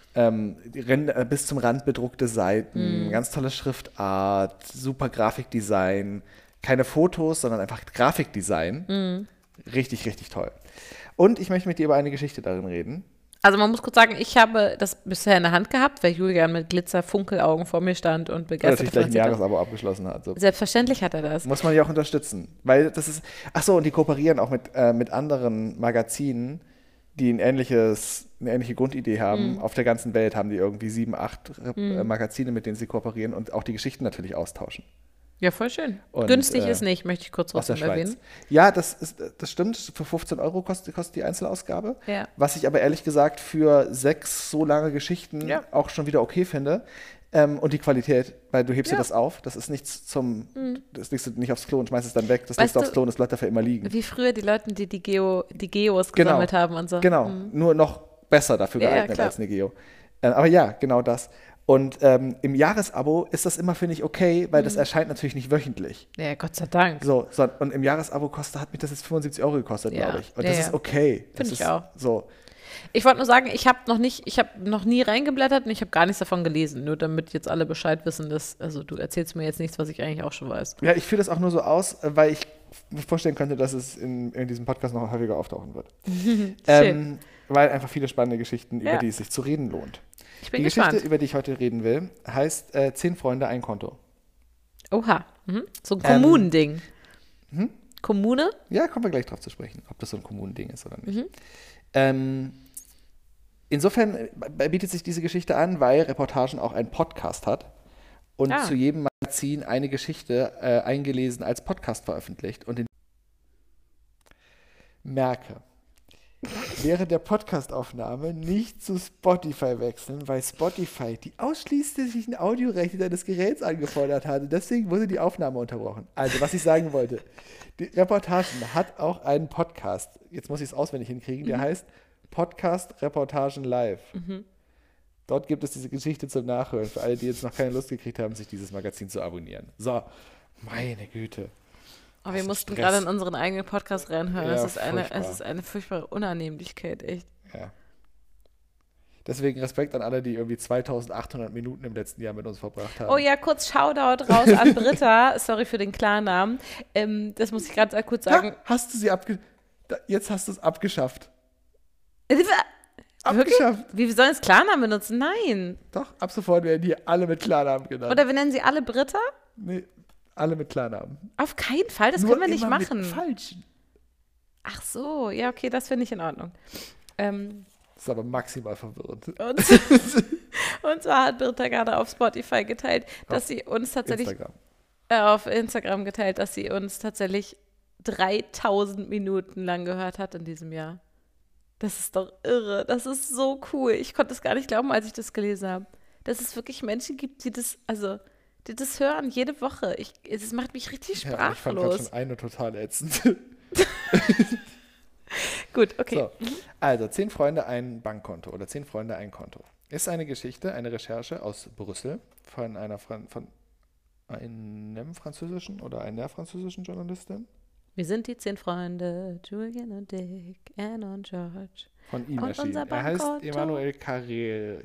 Bis zum Rand bedruckte Seiten, ganz tolle Schriftart, super Grafikdesign. Keine Fotos, sondern einfach Grafikdesign. Richtig, richtig toll. Und ich möchte mit dir über eine Geschichte darin reden. Also man muss kurz sagen, ich habe das bisher in der Hand gehabt, weil Julian mit Glitzer-Funkelaugen vor mir stand und Der begeistert natürlich gleich ein erzählt hat. Jahresabo abgeschlossen hat. So. Selbstverständlich hat er das. Muss man ja auch unterstützen. Weil das ist. Achso, und die kooperieren auch mit anderen Magazinen, die eine ähnliche Grundidee haben. Auf der ganzen Welt haben die irgendwie 7, 8 Magazine, mit denen sie kooperieren und auch die Geschichten natürlich austauschen. Ja, voll schön. Und, Günstig ist nicht, möchte ich kurz Aus der trotzdem erwähnen. Schweiz. Ja, das stimmt. Für 15 € kostet die Einzelausgabe. Ja. Was ich aber ehrlich gesagt für 6 so lange Geschichten auch schon wieder okay finde. Und die Qualität, weil du hebst dir das auf. Das ist nichts das legst du nicht aufs Klo und schmeißt es dann weg. Das legst du aufs Klo und es bleibt dafür immer liegen. Wie früher die Leute, die Geos gesammelt haben und so. Genau, nur noch besser dafür geeignet als eine Geo. Aber ja, genau das. Und im Jahresabo ist das immer, finde ich, okay, weil das erscheint natürlich nicht wöchentlich. Ja, Gott sei Dank. Und im Jahresabo hat mich das jetzt 75 € gekostet, glaube ich. Und das ist ja. okay. Finde ich auch. So. Ich wollte nur sagen, ich habe noch nie reingeblättert und ich habe gar nichts davon gelesen, nur damit jetzt alle Bescheid wissen, also du erzählst mir jetzt nichts, was ich eigentlich auch schon weiß. Ja, ich führe das auch nur so aus, weil ich mir vorstellen könnte, dass es in diesem Podcast noch häufiger auftauchen wird. Schön. Weil einfach viele spannende Geschichten, über die es sich zu reden lohnt. Ich bin Die gespannt. Geschichte, über die ich heute reden will, heißt 10 Freunde, ein Konto. Oha, so ein Kommunending. Kommune? Ja, kommen wir gleich drauf zu sprechen, ob das so ein Kommunending ist oder nicht. Insofern bietet sich diese Geschichte an, weil Reportagen auch einen Podcast hat und zu jedem Magazin eine Geschichte eingelesen als Podcast veröffentlicht. Und merke, während der Podcastaufnahme nicht zu Spotify wechseln, weil Spotify die ausschließlichen Audiorechte deines Geräts angefordert hatte. Deswegen wurde die Aufnahme unterbrochen. Also, was ich sagen wollte, die Reportagen hat auch einen Podcast. Jetzt muss ich es auswendig hinkriegen. Der heißt Podcast Reportagen Live. Dort gibt es diese Geschichte zum Nachhören, für alle, die jetzt noch keine Lust gekriegt haben, sich dieses Magazin zu abonnieren. So, meine Güte. Oh, wir mussten gerade in unseren eigenen Podcast reinhören. Ja, es ist eine furchtbare Unannehmlichkeit, echt. Ja. Deswegen Respekt an alle, die irgendwie 2800 Minuten im letzten Jahr mit uns verbracht haben. Oh ja, kurz Shoutout raus an Britta. Sorry für den Klarnamen. Das muss ich gerade kurz sagen. Hast du sie jetzt hast du es abgeschafft. Abgeschafft. Wie, wir sollen jetzt Klarnamen benutzen? Nein. Doch, ab sofort werden hier alle mit Klarnamen genannt. Oder wir nennen sie alle Britta? Nee, alle mit Klarnamen. Auf keinen Fall, das Nur können wir nicht immer machen. Mit falschen. Ach so, ja, okay, das finde ich in Ordnung. Das ist aber maximal verwirrend. Und zwar hat Britta gerade auf Spotify geteilt, dass sie uns tatsächlich auf Instagram geteilt, dass sie uns tatsächlich 3000 Minuten lang gehört hat in diesem Jahr. Das ist doch irre. Das ist so cool. Ich konnte es gar nicht glauben, als ich das gelesen habe. Dass es wirklich Menschen gibt, die das hören jede Woche. Es macht mich richtig sprachlos. Ja, ich fand gerade schon eine total ätzend. Gut, okay. So, also 10 Freunde, ein Bankkonto oder 10 Freunde, ein Konto. Ist eine Geschichte, eine Recherche aus Brüssel von einem französischen oder einer französischen Journalistin. Wir sind die 10 Freunde, Julian und Dick, Anne und George. Von ihm und erschienen. Er heißt Emmanuel Carrère.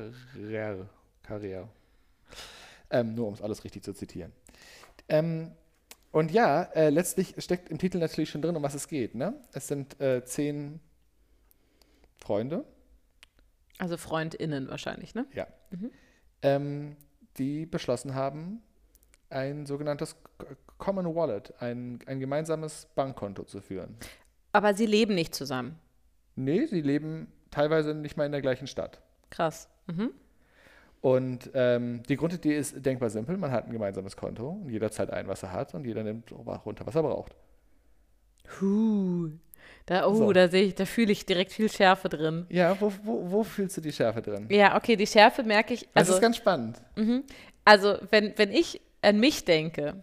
Nur um es alles richtig zu zitieren. Und ja, letztlich steckt im Titel natürlich schon drin, um was es geht. Ne? Es sind 10 Freunde. Also FreundInnen wahrscheinlich, ne? Ja. Die beschlossen haben, ein sogenanntes Common Wallet, ein gemeinsames Bankkonto zu führen. Aber sie leben nicht zusammen. Nee, sie leben teilweise nicht mal in der gleichen Stadt. Krass. Und die Grundidee ist denkbar simpel. Man hat ein gemeinsames Konto und jeder zahlt ein, was er hat und jeder nimmt runter, was er braucht. Da fühle ich direkt viel Schärfe drin. Ja, wo fühlst du die Schärfe drin? Ja, okay, die Schärfe merke ich. Das ist ganz spannend. Also, wenn ich an mich denke,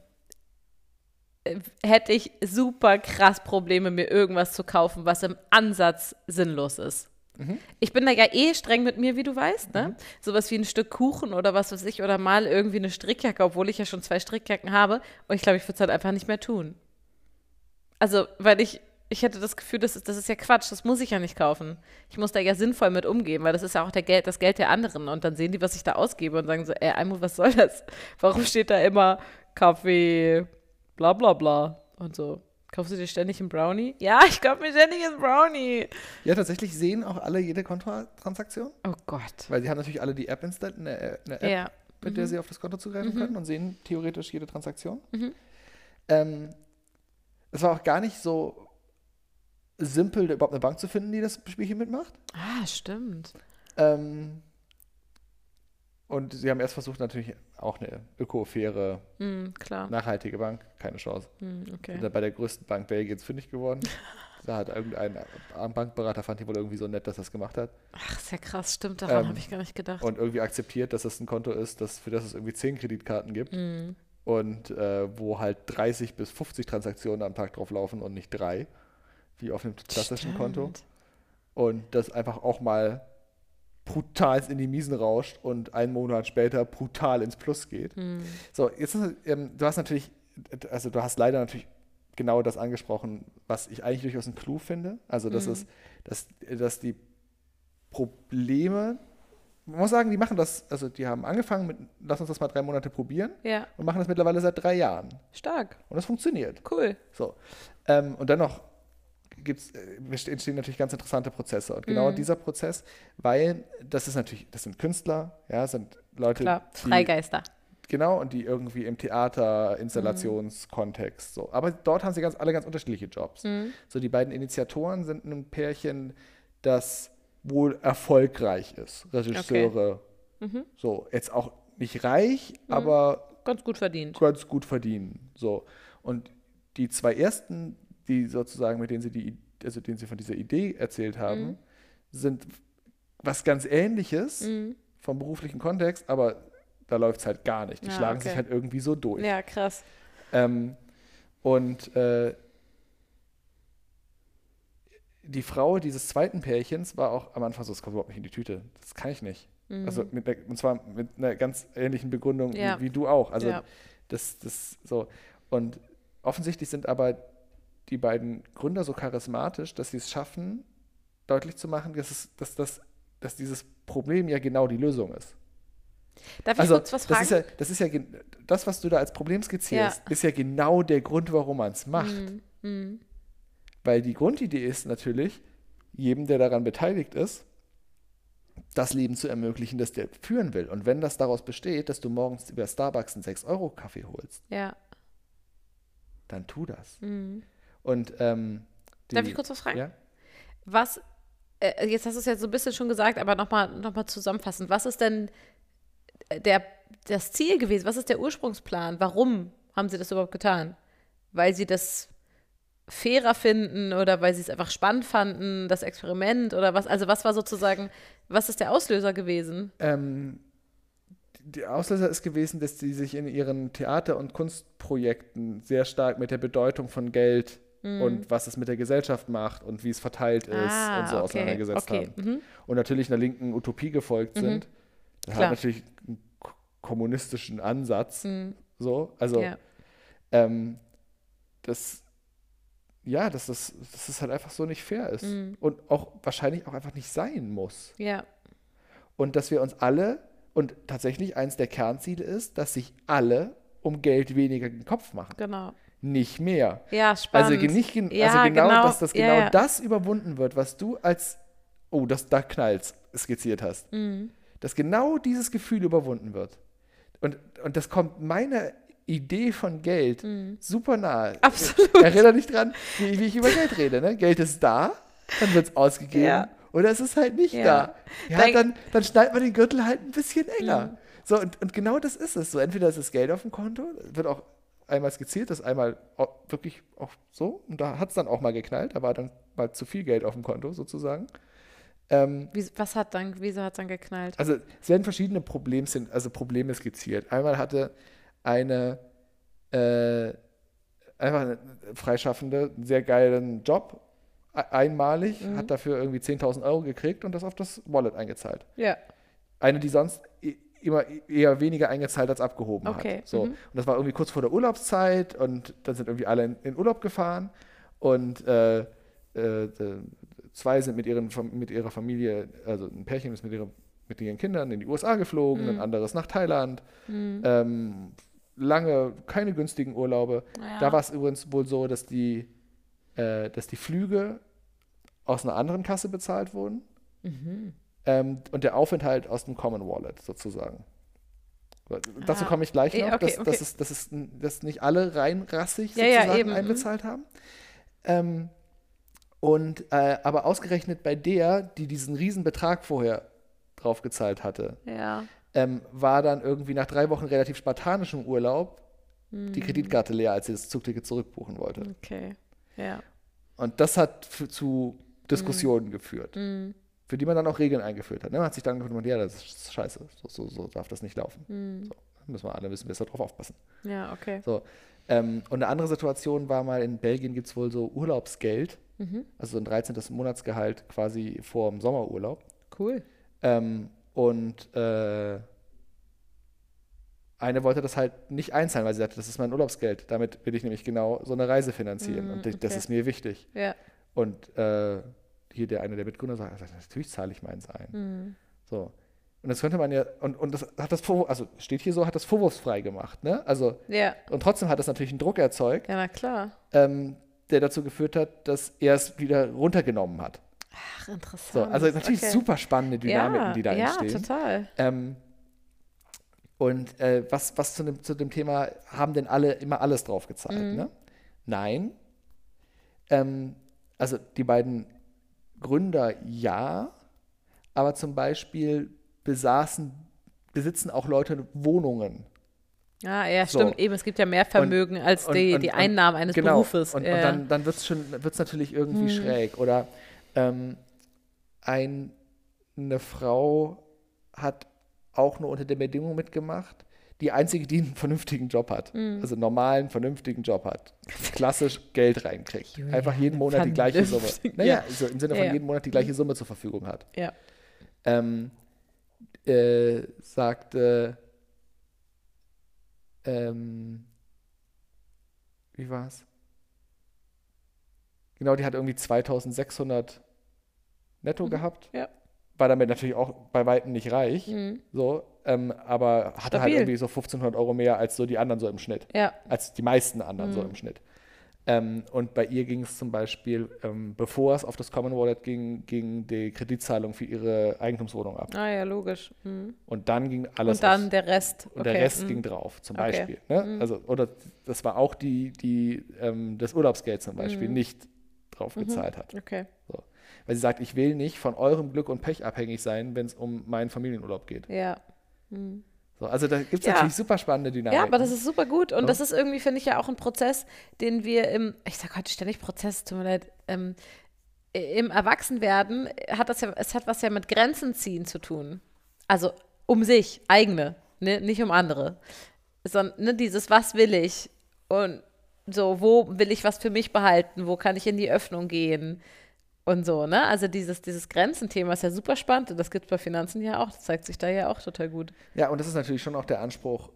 hätte ich super krass Probleme, mir irgendwas zu kaufen, was im Ansatz sinnlos ist. Ich bin da ja streng mit mir, wie du weißt, ne? Sowas wie ein Stück Kuchen oder was weiß ich, oder mal irgendwie eine Strickjacke, obwohl ich ja schon 2 Strickjacken habe. Und ich glaube, ich würde es halt einfach nicht mehr tun. Also, weil ich hätte das Gefühl, das ist ja Quatsch, das muss ich ja nicht kaufen. Ich muss da ja sinnvoll mit umgehen, weil das ist ja auch das Geld der anderen. Und dann sehen die, was ich da ausgebe und sagen so, Almut, was soll das? Warum steht da immer Kaffee, bla bla bla und so? Kaufst du dir ständig einen Brownie? Ja, ich kaufe mir ständig einen Brownie. Ja, tatsächlich sehen auch alle jede Kontotransaktion. Oh Gott. Weil sie haben natürlich alle die App installiert, eine App, mit der sie auf das Konto zugreifen können und sehen theoretisch jede Transaktion. Es war auch gar nicht so simpel, überhaupt eine Bank zu finden, die das Spielchen mitmacht. Ah, stimmt. Und sie haben erst versucht, natürlich auch eine öko-faire, klar. nachhaltige Bank. Keine Chance. Okay. Sind dann bei der größten Bank Belgiens fündig geworden. Da hat irgendein Bankberater, fand die wohl irgendwie so nett, dass er es gemacht hat. Ach, ist ja krass, stimmt, daran habe ich gar nicht gedacht. Und irgendwie akzeptiert, dass das ein Konto ist, für das es irgendwie 10 Kreditkarten gibt. Und wo halt 30 bis 50 Transaktionen am Tag drauf laufen und nicht 3, wie auf einem klassischen Konto. Und das einfach auch mal brutal in die Miesen rauscht und einen Monat später brutal ins Plus geht. So, jetzt du hast leider natürlich genau das angesprochen, was ich eigentlich durchaus ein Clou finde. Also, dass die Probleme, man muss sagen, die machen das, also die haben angefangen mit, lass uns das mal 3 Monate probieren und machen das mittlerweile seit 3 Jahren. Stark. Und das funktioniert. Cool. So. Und dennoch entstehen natürlich ganz interessante Prozesse. Und genau dieser Prozess, weil das sind Künstler, sind Leute, klar, Freigeister. Genau, und die irgendwie im Theater, Installationskontext, so. Aber dort haben sie alle ganz unterschiedliche Jobs. So, die beiden Initiatoren sind ein Pärchen, das wohl erfolgreich ist. Regisseure. So, jetzt auch nicht reich, aber ganz gut verdient. Ganz gut verdienen. So. Und die 2 ersten, die sozusagen, mit denen sie von dieser Idee erzählt haben, sind was ganz Ähnliches vom beruflichen Kontext, aber da läuft es halt gar nicht. Die schlagen sich halt irgendwie so durch. Ja, krass. Die Frau dieses zweiten Pärchens war auch am Anfang so, das kommt überhaupt nicht in die Tüte. Das kann ich nicht. Also und zwar mit einer ganz ähnlichen Begründung wie du auch. Also das so. Und offensichtlich sind aber die beiden Gründer so charismatisch, dass sie es schaffen, deutlich zu machen, dass dieses Problem ja genau die Lösung ist. Darf ich kurz was fragen? Das ist ja das, was du da als Problem skizzierst, ist ja genau der Grund, warum man es macht. Weil die Grundidee ist natürlich, jedem, der daran beteiligt ist, das Leben zu ermöglichen, das der führen will. Und wenn das daraus besteht, dass du morgens über Starbucks einen 6-Euro-Kaffee holst, dann tu das. Und darf ich kurz was fragen? Ja? Was, jetzt hast du es ja so ein bisschen schon gesagt, aber noch mal zusammenfassend, was ist denn das Ziel gewesen? Was ist der Ursprungsplan? Warum haben sie das überhaupt getan? Weil sie das fairer finden oder weil sie es einfach spannend fanden, das Experiment oder was? Also was war sozusagen, was ist der Auslöser gewesen? Der Auslöser ist gewesen, dass sie sich in ihren Theater- und Kunstprojekten sehr stark mit der Bedeutung von Geld und was es mit der Gesellschaft macht und wie es verteilt ist und so auseinandergesetzt haben. Und natürlich einer linken Utopie gefolgt sind. Das hat natürlich einen kommunistischen Ansatz. So, also dass es halt einfach so nicht fair ist. Und auch wahrscheinlich auch einfach nicht sein muss. Ja. Und dass wir uns alle, und tatsächlich eins der Kernziele ist, dass sich alle um Geld weniger den Kopf machen. Genau. Nicht mehr. Ja, spannend. Dass das überwunden wird, was du als, da knallt's, skizziert hast. Dass genau dieses Gefühl überwunden wird. Und das kommt meiner Idee von Geld super nahe. Absolut. Erinnere dich dran, wie ich über Geld rede. Ne? Geld ist da, dann wird es ausgegeben oder es ist halt nicht Ja. da. Ja, dann schnallt man den Gürtel halt ein bisschen enger. So, und genau das ist es. So, entweder ist es Geld auf dem Konto, wird auch einmal skizziert, das einmal wirklich auch so, und da hat es dann auch mal geknallt, da war dann mal zu viel Geld auf dem Konto sozusagen. Wieso hat es dann geknallt? Also es werden verschiedene Probleme skizziert. Einmal hatte eine einfach eine Freischaffende einen sehr geilen Job, einmalig, hat dafür irgendwie 10.000 Euro gekriegt und das auf das Wallet eingezahlt. Ja. Eine, die sonst immer eher weniger eingezahlt als abgehoben Okay. hat. So. Und das war irgendwie kurz vor der Urlaubszeit und dann sind irgendwie alle in Urlaub gefahren und zwei sind mit ihrer Familie, also ein Pärchen ist mit ihren Kindern in die USA geflogen, ein anderes nach Thailand. Lange, keine günstigen Urlaube. Ja. Da war es übrigens wohl so, dass die Flüge aus einer anderen Kasse bezahlt wurden und der Aufenthalt aus dem Common Wallet sozusagen. Dazu komme ich gleich noch, okay. dass nicht alle rein rassig Ja, sozusagen eben. einbezahlt haben. Aber ausgerechnet bei der, die diesen Riesenbetrag vorher draufgezahlt hatte, Ja. war dann irgendwie nach 3 Wochen relativ spartanischem Urlaub die Kreditkarte leer, als sie das Zugticket zurückbuchen wollte. Okay. Ja. Und das hat zu Diskussionen geführt, für die man dann auch Regeln eingeführt hat. Ne? Man hat sich dann gedacht, ja, das ist scheiße, so darf das nicht laufen. So, müssen wir alle besser drauf aufpassen. Ja, okay. So. Und eine andere Situation war mal, in Belgien gibt es wohl so Urlaubsgeld, also so ein 13. Monatsgehalt quasi vor dem Sommerurlaub. Cool. Eine wollte das halt nicht einzahlen, weil sie sagte, das ist mein Urlaubsgeld. Damit will ich nämlich genau so eine Reise finanzieren und das okay. ist mir wichtig. Ja. Und hier einer der Mitgründer sagt, natürlich zahle ich meins ein. So. Und das könnte man ja, und das hat also steht hier so, hat das vorwurfsfrei gemacht, ne? Also, Ja. und trotzdem hat das natürlich einen Druck erzeugt, Ja, na klar. der dazu geführt hat, dass er es wieder runtergenommen hat. Ach, interessant. So, also natürlich super spannende Dynamiken, die da entstehen. Ja, total. Was zu dem Thema, haben denn alle immer alles drauf gezahlt? Ne? Nein. Also die beiden Gründer ja, aber zum Beispiel besitzen auch Leute Wohnungen. Ja, So. stimmt. Eben, es gibt ja mehr Vermögen als die Einnahmen eines genau. Berufes. Und dann wird es natürlich irgendwie schräg. Oder eine Frau hat auch nur unter der Bedingung mitgemacht, die einzige, die einen vernünftigen Job hat. Also einen normalen, vernünftigen Job hat. Klassisch Geld reinkriegt. Einfach jeden Monat die gleiche Summe. Vernünftig, Naja, ja. also im Sinne von jeden Monat die gleiche Summe zur Verfügung hat. Ja. Sagte, wie war's? Genau, die hat irgendwie 2.600 netto gehabt. Ja. War damit natürlich auch bei Weitem nicht reich, so, aber hatte halt Stabil. irgendwie so 1.500 Euro mehr als so die anderen so im Schnitt. Ja. Als die meisten anderen so im Schnitt. Und bei ihr ging es zum Beispiel, bevor es auf das Common Wallet ging die Kreditzahlung für ihre Eigentumswohnung ab. Ah ja, logisch. Und dann ging alles Und dann aufs- der Rest. und der Rest ging drauf, zum Beispiel. Ne? Also, oder das war auch das Urlaubsgeld zum Beispiel nicht drauf gezahlt hat. Okay. So. Weil sie sagt, ich will nicht von eurem Glück und Pech abhängig sein, wenn es um meinen Familienurlaub geht. Ja. So, also da gibt es Ja. natürlich super spannende Dynamiken. Ja, aber das ist super gut. Und So. das ist irgendwie, finde ich, ja auch ein Prozess, den wir ich sage heute ständig Prozess, tut mir leid, im Erwachsenwerden es hat was ja mit Grenzen ziehen zu tun. Also um sich, eigene, ne? Nicht um andere. Sondern ne, dieses, was will ich? Und so, wo will ich was für mich behalten? Wo kann ich in die Öffnung gehen? Und so, ne? Also dieses Grenzenthema ist ja super spannend und das gibt es bei Finanzen ja auch. Das zeigt sich da ja auch total gut. Ja, und das ist natürlich schon auch der Anspruch,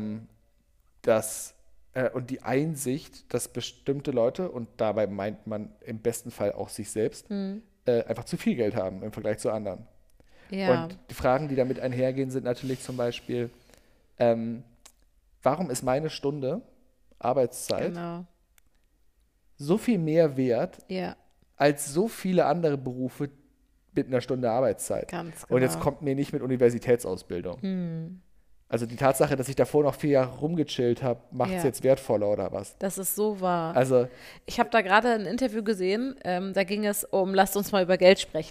und die Einsicht, dass bestimmte Leute, und dabei meint man im besten Fall auch sich selbst, einfach zu viel Geld haben im Vergleich zu anderen. Ja. Und die Fragen, die damit einhergehen, sind natürlich zum Beispiel, warum ist meine Stunde Arbeitszeit Genau. so viel mehr wert Ja, als so viele andere Berufe mit einer Stunde Arbeitszeit? ganz Und jetzt genau. kommt mir nicht mit Universitätsausbildung. Also die Tatsache, dass ich davor noch 4 Jahre rumgechillt habe, macht es Ja. jetzt wertvoller oder was? Das ist so wahr. Also, Ich habe da gerade ein Interview gesehen, da ging es um, lasst uns mal über Geld sprechen.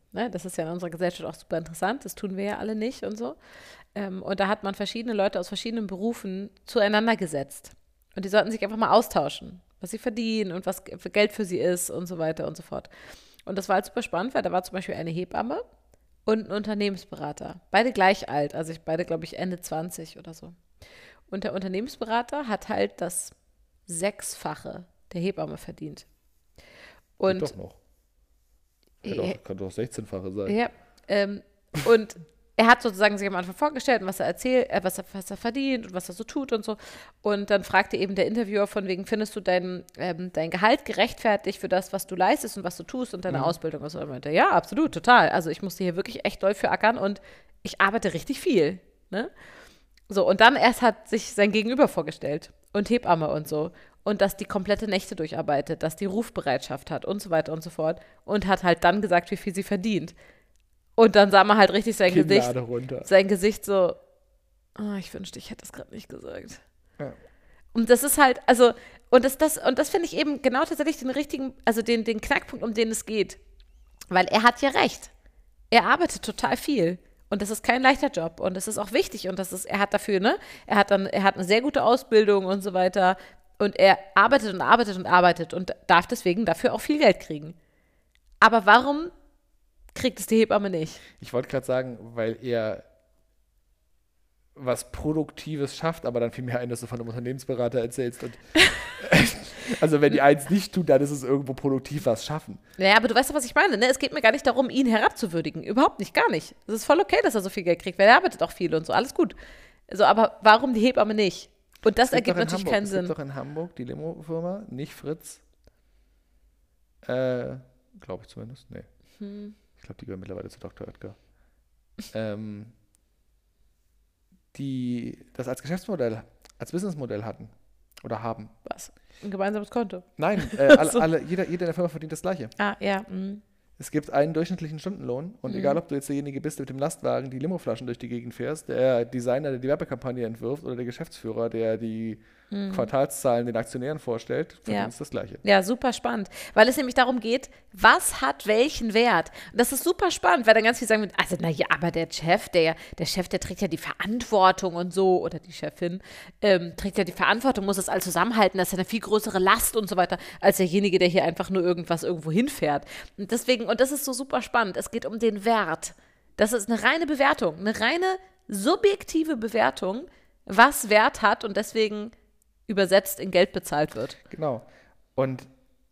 Ne? Das ist ja in unserer Gesellschaft auch super interessant. Das tun wir ja alle nicht und so. Und da hat man verschiedene Leute aus verschiedenen Berufen zueinander gesetzt. Und die sollten sich einfach mal austauschen, was sie verdienen und was für Geld für sie ist und so weiter und so fort. Und das war halt super spannend, weil da war zum Beispiel eine Hebamme und ein Unternehmensberater. Beide gleich alt, also beide, glaube ich, Ende 20 oder so. Und der Unternehmensberater hat halt das 6-fache der Hebamme verdient. Und Doch noch. Kann doch 16-fache sein. ja, und er hat sozusagen sich am Anfang vorgestellt, was er erzählt, was er verdient und was er so tut und so. Und dann fragte eben der Interviewer von wegen, findest du dein Gehalt gerechtfertigt für das, was du leistest und was du tust und deine Ausbildung? Und so. Er meinte, ja, absolut, total. Also ich musste hier wirklich echt doll für ackern und ich arbeite richtig viel. Ne? So, und dann erst hat sich sein Gegenüber vorgestellt und Hebamme und so. Und dass die komplette Nächte durcharbeitet, dass die Rufbereitschaft hat und so weiter und so fort. Und hat halt dann gesagt, wie viel sie verdient. Und dann sah man halt richtig sein Gesicht so, oh, ich wünschte, ich hätte das gerade nicht gesagt. Ja. Und das ist halt, also, und das finde ich eben genau tatsächlich den richtigen, also den Knackpunkt, um den es geht. Weil er hat ja recht. Er arbeitet total viel. Und das ist kein leichter Job. Und das ist auch wichtig. Und er hat dafür, ne, er hat eine sehr gute Ausbildung und so weiter. Und er arbeitet und arbeitet und arbeitet und darf deswegen dafür auch viel Geld kriegen. Aber warum kriegt es die Hebamme nicht? Ich wollte gerade sagen, weil er was Produktives schafft, aber dann fiel mir ein, dass du von einem Unternehmensberater erzählst. Und also wenn die eins nicht tun, dann ist es irgendwo produktiv was schaffen. Naja, aber du weißt doch, was ich meine, ne? Es geht mir gar nicht darum, ihn herabzuwürdigen. Überhaupt nicht, gar nicht. Es ist voll okay, dass er so viel Geld kriegt, weil er arbeitet auch viel und so, alles gut. So, aber warum die Hebamme nicht? Und das ergibt natürlich keinen Sinn. Es gibt doch in Hamburg die Limo-Firma, nicht Fritz. Glaube ich zumindest. Nee. Ich glaube, die gehören mittlerweile zu Dr. Oetker. Die das als Geschäftsmodell, als Businessmodell hatten. Oder haben. Was? Ein gemeinsames Konto? Nein, jeder in der Firma verdient das Gleiche. Ah, ja. Es gibt einen durchschnittlichen Stundenlohn und egal, ob du jetzt derjenige bist, der mit dem Lastwagen die Limoflaschen durch die Gegend fährst, der Designer, der die Werbekampagne entwirft oder der Geschäftsführer, der die Quartalszahlen den Aktionären vorstellt, verdienst das Gleiche. Ja, super spannend, weil es nämlich darum geht, was hat welchen Wert? Und das ist super spannend, weil dann ganz viel sagen, also naja, aber der Chef, der trägt ja die Verantwortung und so, oder die Chefin trägt ja die Verantwortung, muss das alles zusammenhalten, das ist ja eine viel größere Last und so weiter, als derjenige, der hier einfach nur irgendwo hinfährt. Und deswegen, und das ist so super spannend, es geht um den Wert. Das ist eine reine Bewertung, eine reine subjektive Bewertung, was Wert hat und deswegen übersetzt in Geld bezahlt wird. Genau. Und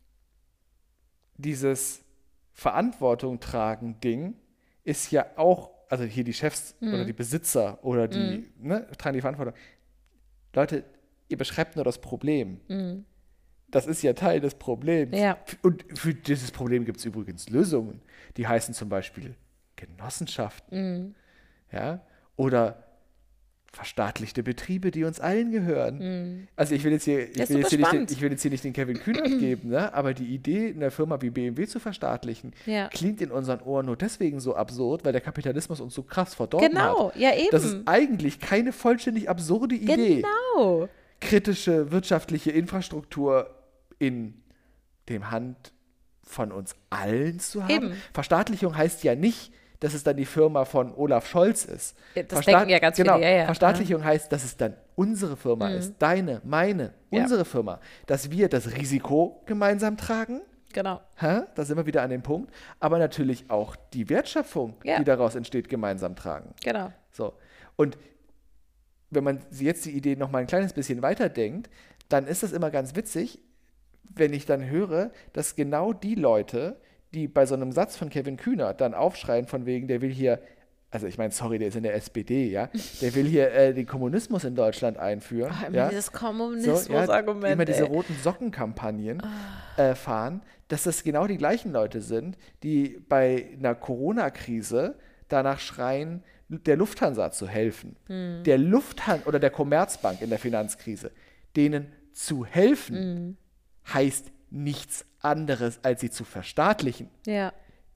dieses Verantwortung tragen Ding ist ja auch, also hier die Chefs oder die Besitzer oder die, tragen die Verantwortung. Leute, ihr beschreibt nur das Problem. Das ist ja Teil des Problems. Ja. Und für dieses Problem gibt es übrigens Lösungen. Die heißen zum Beispiel Genossenschaften. Ja? Oder verstaatlichte Betriebe, die uns allen gehören. Also ich will jetzt hier nicht den Kevin Kühnert geben, ne? Aber die Idee, eine Firma wie BMW zu verstaatlichen, klingt in unseren Ohren nur deswegen so absurd, weil der Kapitalismus uns so krass verdorben hat. Genau, ja eben. Das ist eigentlich keine vollständig absurde Idee. Genau. Kritische wirtschaftliche Infrastruktur in dem Hand von uns allen zu haben. Eben. Verstaatlichung heißt ja nicht, dass es dann die Firma von Olaf Scholz ist. Das denken ja ganz viele. Ja. Verstaatlichung heißt, dass es dann unsere Firma ist, deine, meine, unsere Firma. Dass wir das Risiko gemeinsam tragen. Genau. Da sind wir wieder an dem Punkt. Aber natürlich auch die Wertschöpfung, die daraus entsteht, gemeinsam tragen. Genau. So. Und wenn man jetzt die Idee noch mal ein kleines bisschen weiterdenkt, dann ist das immer ganz witzig, wenn ich dann höre, dass genau die Leute, die bei so einem Satz von Kevin Kühnert dann aufschreien von wegen, der will hier, also ich meine, sorry, der ist in der SPD, ja, der will hier den Kommunismus in Deutschland einführen. Immer dieses Kommunismus-Argument. Immer diese roten Socken-Kampagnen fahren, dass das genau die gleichen Leute sind, die bei einer Corona-Krise danach schreien, der Lufthansa zu helfen. Der Lufthansa oder der Commerzbank in der Finanzkrise, denen zu helfen, heißt nichts anderes, als sie zu verstaatlichen. Ja.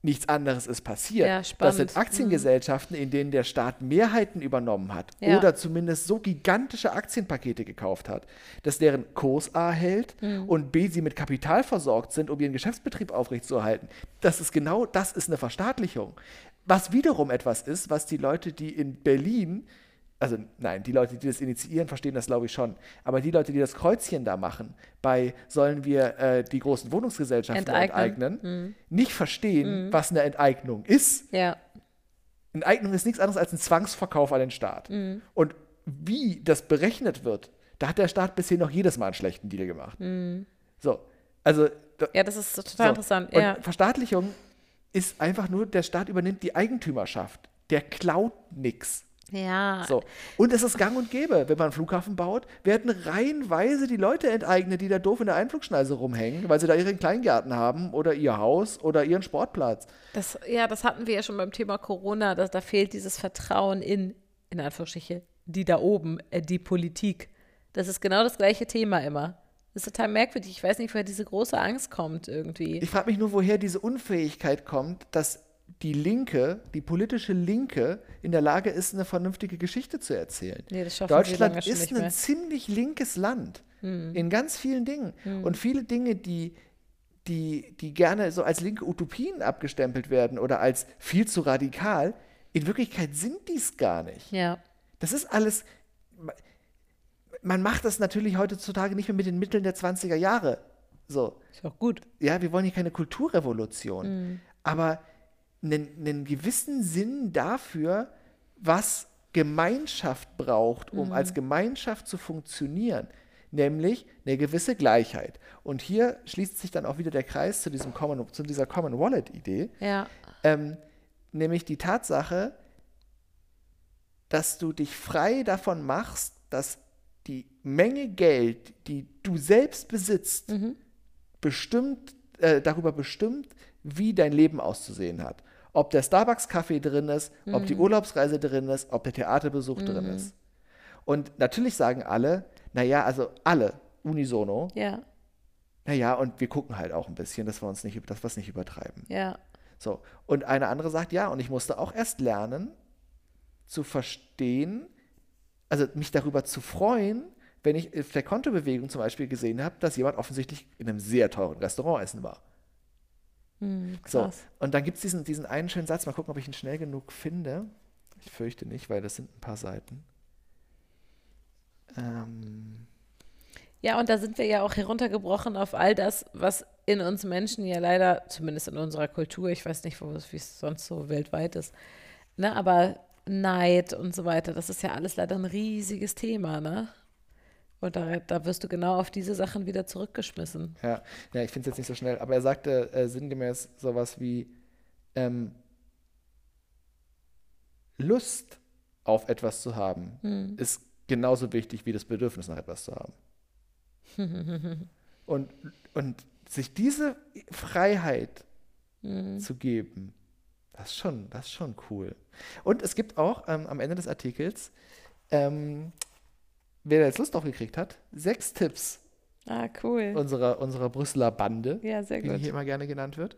nichts anderes ist passiert. Ja, Das spannend. sind Aktiengesellschaften, in denen der Staat Mehrheiten übernommen hat Ja. oder zumindest so gigantische Aktienpakete gekauft hat, dass deren Kurs A hält und B, sie mit Kapital versorgt sind, um ihren Geschäftsbetrieb aufrechtzuerhalten. Das ist eine Verstaatlichung. Was wiederum etwas ist, was die Leute, die in Berlin, also nein, die Leute, die das initiieren, verstehen das, glaube ich, schon. Aber die Leute, die das Kreuzchen da machen, sollen wir die großen Wohnungsgesellschaften enteignen, nicht verstehen, was eine Enteignung ist. Ja. Enteignung ist nichts anderes als ein Zwangsverkauf an den Staat. Und wie das berechnet wird, da hat der Staat bisher noch jedes Mal einen schlechten Deal gemacht. So, also Ja, das ist total interessant. und Ja. Verstaatlichung ist einfach nur, der Staat übernimmt die Eigentümerschaft. Der klaut nichts. Ja. So. Und es ist gang und gäbe, wenn man einen Flughafen baut, werden reihenweise die Leute enteignet, die da doof in der Einflugschneise rumhängen, weil sie da ihren Kleingarten haben oder ihr Haus oder ihren Sportplatz. Das hatten wir ja schon beim Thema Corona, da fehlt dieses Vertrauen in Anführungsstriche, die da oben, die Politik. Das ist genau das gleiche Thema immer. Das ist total merkwürdig. Ich weiß nicht, woher diese große Angst kommt irgendwie. Ich frage mich nur, woher diese Unfähigkeit kommt, dass die Linke, die politische Linke, in der Lage ist, eine vernünftige Geschichte zu erzählen. Nee, das schaffen sie lange Deutschland schon ist nicht ein mehr. ziemlich linkes Land in ganz vielen Dingen. Und viele Dinge, die gerne so als linke Utopien abgestempelt werden oder als viel zu radikal, in Wirklichkeit sind dies gar nicht. Ja. Das ist alles, man macht das natürlich heutzutage nicht mehr mit den Mitteln der 20er Jahre. So, Ist auch gut. ja, wir wollen hier keine Kulturrevolution, aber einen gewissen Sinn dafür, was Gemeinschaft braucht, um als Gemeinschaft zu funktionieren, nämlich eine gewisse Gleichheit. Und hier schließt sich dann auch wieder der Kreis zu dieser Common Wallet-Idee, Ja. nämlich die Tatsache, dass du dich frei davon machst, dass die Menge Geld, die du selbst besitzt, darüber bestimmt, wie dein Leben auszusehen hat. Ob der Starbucks-Kaffee drin ist, ob die Urlaubsreise drin ist, ob der Theaterbesuch drin ist. Und natürlich sagen alle, naja, also alle, unisono, Ja. naja, und wir gucken halt auch ein bisschen, dass wir es nicht übertreiben. Ja. So. Und eine andere sagt, ja, und ich musste auch erst lernen, zu verstehen, also mich darüber zu freuen, wenn ich auf der Kontobewegung zum Beispiel gesehen habe, dass jemand offensichtlich in einem sehr teuren Restaurant essen war. So, Krass. und dann gibt es diesen einen schönen Satz, mal gucken, ob ich ihn schnell genug finde. Ich fürchte nicht, weil das sind ein paar Seiten. Ja, und da sind wir ja auch heruntergebrochen auf all das, was in uns Menschen ja leider, zumindest in unserer Kultur, ich weiß nicht, wie es sonst so weltweit ist, ne, aber Neid und so weiter, das ist ja alles leider ein riesiges Thema, ne? Und da wirst du genau auf diese Sachen wieder zurückgeschmissen. Ja, ich finde es jetzt nicht so schnell, aber er sagte sinngemäß sowas wie Lust auf etwas zu haben, ist genauso wichtig wie das Bedürfnis nach etwas zu haben. und sich diese Freiheit zu geben, das ist schon cool. Und es gibt auch am Ende des Artikels, wer da jetzt Lust drauf gekriegt hat, 6 Tipps Ah, cool. unserer Brüsseler Bande, Ja, sehr wie die gut. hier immer gerne genannt wird,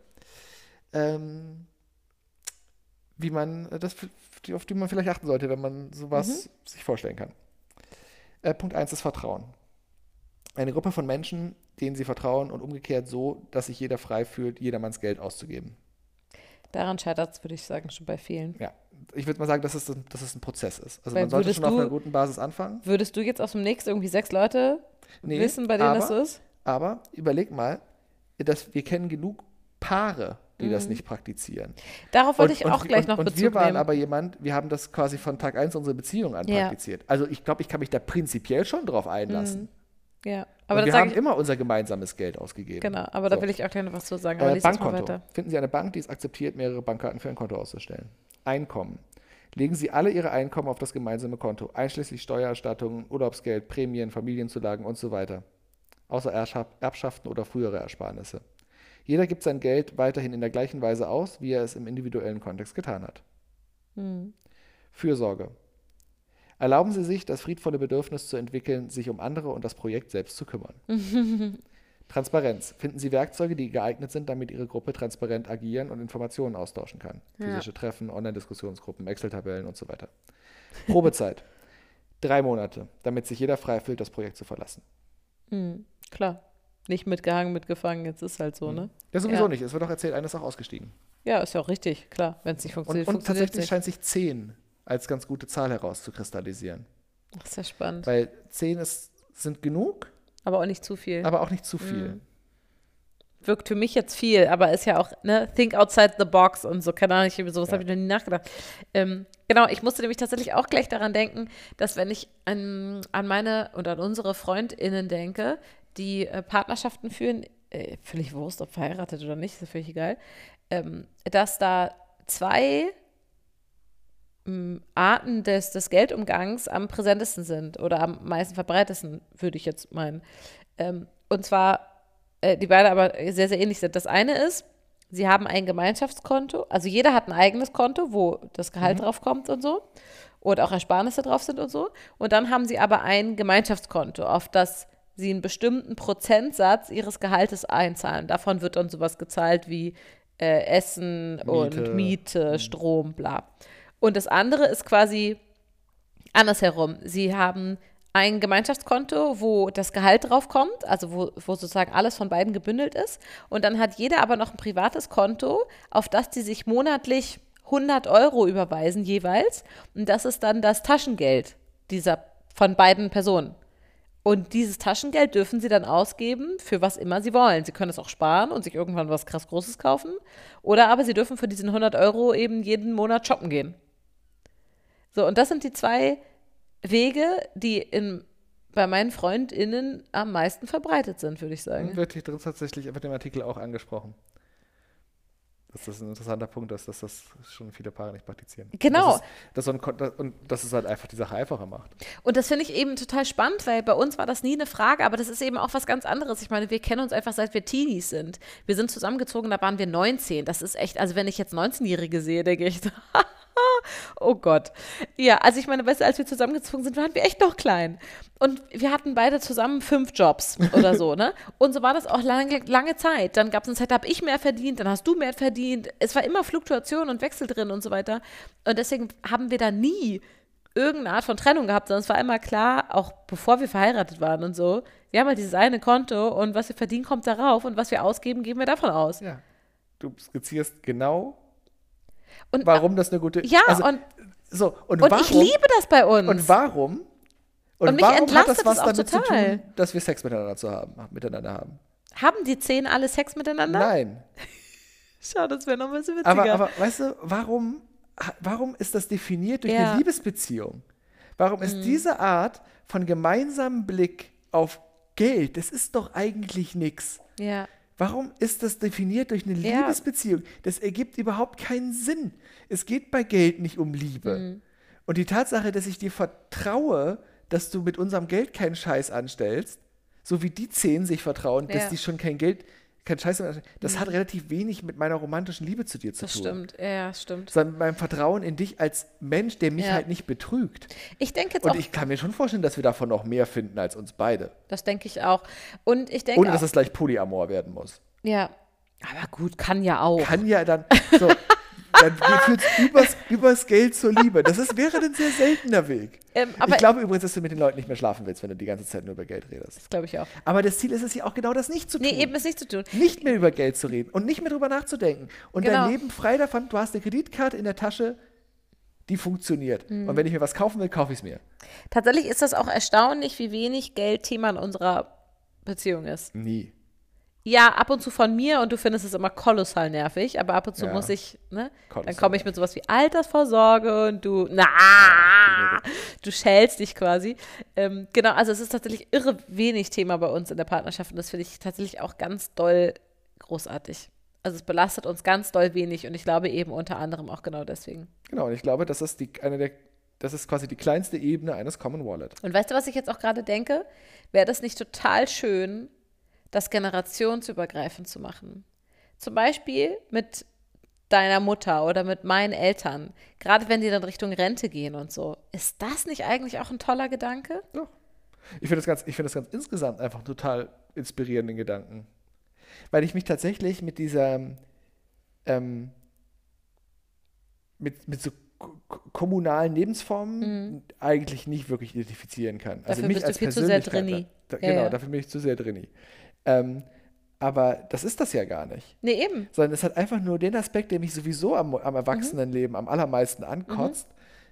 wie man auf die man vielleicht achten sollte, wenn man sowas sich vorstellen kann. Punkt 1 ist Vertrauen. Eine Gruppe von Menschen, denen sie vertrauen und umgekehrt so, dass sich jeder frei fühlt, jedermanns Geld auszugeben. Daran scheitert es, würde ich sagen, schon bei vielen. Ja, ich würde mal sagen, dass es ein Prozess ist. Also Weil man sollte würdest schon auf du- einer guten Basis anfangen. Würdest du jetzt aus dem Nächsten irgendwie 6 Leute Nee, wissen, bei denen das so ist? Aber überleg mal, wir kennen genug Paare, die das nicht praktizieren. Darauf wollte ich auch gleich noch und Bezug wir waren nehmen. aber wir haben das quasi von Tag 1 unserer Beziehung an Ja. praktiziert. Also ich glaube, ich kann mich da prinzipiell schon drauf einlassen. Ja, Und aber das wir sage haben ich, immer unser gemeinsames Geld ausgegeben. genau, aber da So. will ich auch gleich noch was zu sagen. Aber lies das mal Bankkonto. weiter. Finden Sie eine Bank, die es akzeptiert, mehrere Bankkarten für ein Konto auszustellen. Einkommen. Legen Sie alle Ihre Einkommen auf das gemeinsame Konto, einschließlich Steuererstattungen, Urlaubsgeld, Prämien, Familienzulagen und so weiter. Außer Erbschaften oder frühere Ersparnisse. Jeder gibt sein Geld weiterhin in der gleichen Weise aus, wie er es im individuellen Kontext getan hat. Fürsorge. Erlauben Sie sich, das friedvolle Bedürfnis zu entwickeln, sich um andere und das Projekt selbst zu kümmern. Transparenz. Finden Sie Werkzeuge, die geeignet sind, damit Ihre Gruppe transparent agieren und Informationen austauschen kann. Physische Treffen, Online-Diskussionsgruppen, Excel-Tabellen und so weiter. Probezeit. 3 Monate, damit sich jeder frei fühlt, das Projekt zu verlassen. Klar. Nicht mitgehangen, mitgefangen, jetzt ist halt so, ne? Ja, sowieso nicht. Es wird doch erzählt, einer ist auch ausgestiegen. Ja, ist ja auch richtig, klar. Wenn es nicht funktioniert, Und funktioniert tatsächlich nicht. scheint sich 10 als ganz gute Zahl herauszukristallisieren. Das ist ja spannend. Weil 10 sind genug, Aber auch nicht zu viel. aber auch nicht zu viel. Wirkt für mich jetzt viel, aber ist ja auch, ne, think outside the box und so, keine Ahnung, sowas habe ich noch nie nachgedacht. Genau, ich musste nämlich tatsächlich auch gleich daran denken, dass wenn ich an meine und an unsere FreundInnen denke, die Partnerschaften führen, völlig Wurst, ob verheiratet oder nicht, ist ja völlig egal, dass da 2 Arten des Geldumgangs am präsentesten sind oder am meisten verbreitetsten, würde ich jetzt meinen. Und zwar, die beide aber sehr, sehr ähnlich sind. Das eine ist, sie haben ein Gemeinschaftskonto, also jeder hat ein eigenes Konto, wo das Gehalt drauf kommt und so und auch Ersparnisse drauf sind und so. Und dann haben sie aber ein Gemeinschaftskonto, auf das sie einen bestimmten Prozentsatz ihres Gehaltes einzahlen. Davon wird dann sowas gezahlt wie Essen und Miete, Strom, bla. Und das andere ist quasi andersherum. Sie haben ein Gemeinschaftskonto, wo das Gehalt drauf kommt, also wo sozusagen alles von beiden gebündelt ist. Und dann hat jeder aber noch ein privates Konto, auf das die sich monatlich 100 € überweisen jeweils. Und das ist dann das Taschengeld von beiden Personen. Und dieses Taschengeld dürfen sie dann ausgeben, für was immer sie wollen. Sie können es auch sparen und sich irgendwann was krass Großes kaufen. Oder aber sie dürfen für diesen 100 € eben jeden Monat shoppen gehen. So, und das sind die 2 Wege, die bei meinen FreundInnen am meisten verbreitet sind, würde ich sagen. Wird hier drin tatsächlich mit dem Artikel auch angesprochen. Dass das ein interessanter Punkt ist, dass das schon viele Paare nicht praktizieren. Genau. Und dass es halt einfach die Sache einfacher macht. Und das finde ich eben total spannend, weil bei uns war das nie eine Frage, aber das ist eben auch was ganz anderes. Ich meine, wir kennen uns einfach, seit wir Teenies sind. Wir sind zusammengezogen, da waren wir 19. Das ist echt, also wenn ich jetzt 19-Jährige sehe, denke ich, oh Gott. Ja, also ich meine, weißt du, als wir zusammengezogen sind, waren wir echt noch klein. Und wir hatten beide zusammen 5 Jobs oder so, ne? Und so war das auch lange Zeit. Dann gab es eine Zeit, da habe ich mehr verdient, dann hast du mehr verdient. Es war immer Fluktuation und Wechsel drin und so weiter. Und deswegen haben wir da nie irgendeine Art von Trennung gehabt, sondern es war immer klar, auch bevor wir verheiratet waren und so, wir haben halt dieses eine Konto und was wir verdienen, kommt darauf und was wir ausgeben, geben wir davon aus. Ja, du skizzierst genau, und warum das eine gute... Ja, also, und warum, ich liebe das bei uns. Und warum? Und mich warum hat entlastet das was das auch damit total. zu tun, dass wir Sex miteinander haben? Haben die 10 alle Sex miteinander? Nein. Schau, das wäre noch ein bisschen witziger. Aber weißt du, warum ist das definiert durch eine Liebesbeziehung? Warum ist diese Art von gemeinsamem Blick auf Geld, das ist doch eigentlich nichts. Ja. Warum ist das definiert durch eine Liebesbeziehung? Das ergibt überhaupt keinen Sinn. Es geht bei Geld nicht um Liebe. Und die Tatsache, dass ich dir vertraue, dass du mit unserem Geld keinen Scheiß anstellst, so wie die 10 sich vertrauen, dass die schon keinen Scheiß mehr anstellen, das hat relativ wenig mit meiner romantischen Liebe zu dir zu tun. Das stimmt, ja, stimmt. Sondern mit meinem Vertrauen in dich als Mensch, der mich halt nicht betrügt. Ich denke jetzt Und ich kann mir schon vorstellen, dass wir davon noch mehr finden als uns beide. Das denke ich auch. Und ich denke Ohne, dass es gleich Polyamor werden muss. Ja, aber gut, kann ja auch. Kann ja dann, so, dann führt es übers Geld zur Liebe. Wäre ein sehr seltener Weg. Aber ich glaube übrigens, dass du mit den Leuten nicht mehr schlafen willst, wenn du die ganze Zeit nur über Geld redest. Das glaube ich auch. Aber das Ziel ist es ja auch genau das nicht zu tun. Nee, eben es nicht zu tun. Nicht mehr über Geld zu reden und nicht mehr drüber nachzudenken. Und dein Leben frei davon, du hast eine Kreditkarte in der Tasche, die funktioniert. Und wenn ich mir was kaufen will, kaufe ich es mir. Tatsächlich ist das auch erstaunlich, wie wenig Geld Thema in unserer Beziehung ist. Nie. Ja, ab und zu von mir und du findest es immer kolossal nervig, aber ab und zu muss ich, ne? Dann komme ich mit sowas wie Altersvorsorge und du schälst dich quasi. Genau, also es ist tatsächlich irre wenig Thema bei uns in der Partnerschaft und das finde ich tatsächlich auch ganz doll großartig. Also es belastet uns ganz doll wenig und ich glaube eben unter anderem auch genau deswegen. Genau, und ich glaube, das ist das ist quasi die kleinste Ebene eines Common Wallet. Und weißt du, was ich jetzt auch gerade denke? Wäre das nicht total schön, das generationsübergreifend zu machen? Zum Beispiel mit deiner Mutter oder mit meinen Eltern, gerade wenn die dann Richtung Rente gehen und so. Ist das nicht eigentlich auch ein toller Gedanke? Ja. Ich finde das ganz insgesamt einfach total inspirierenden Gedanken. Weil ich mich tatsächlich mit dieser, mit so kommunalen Lebensformen eigentlich nicht wirklich identifizieren kann. Also Dafür mich bist du als viel zu sehr Persönlichkeit. drinni. Genau, Ja. dafür bin ich zu sehr drinni. Aber das ist das ja gar nicht. Nee, eben. Sondern es hat einfach nur den Aspekt, der mich sowieso am Erwachsenenleben am allermeisten ankotzt,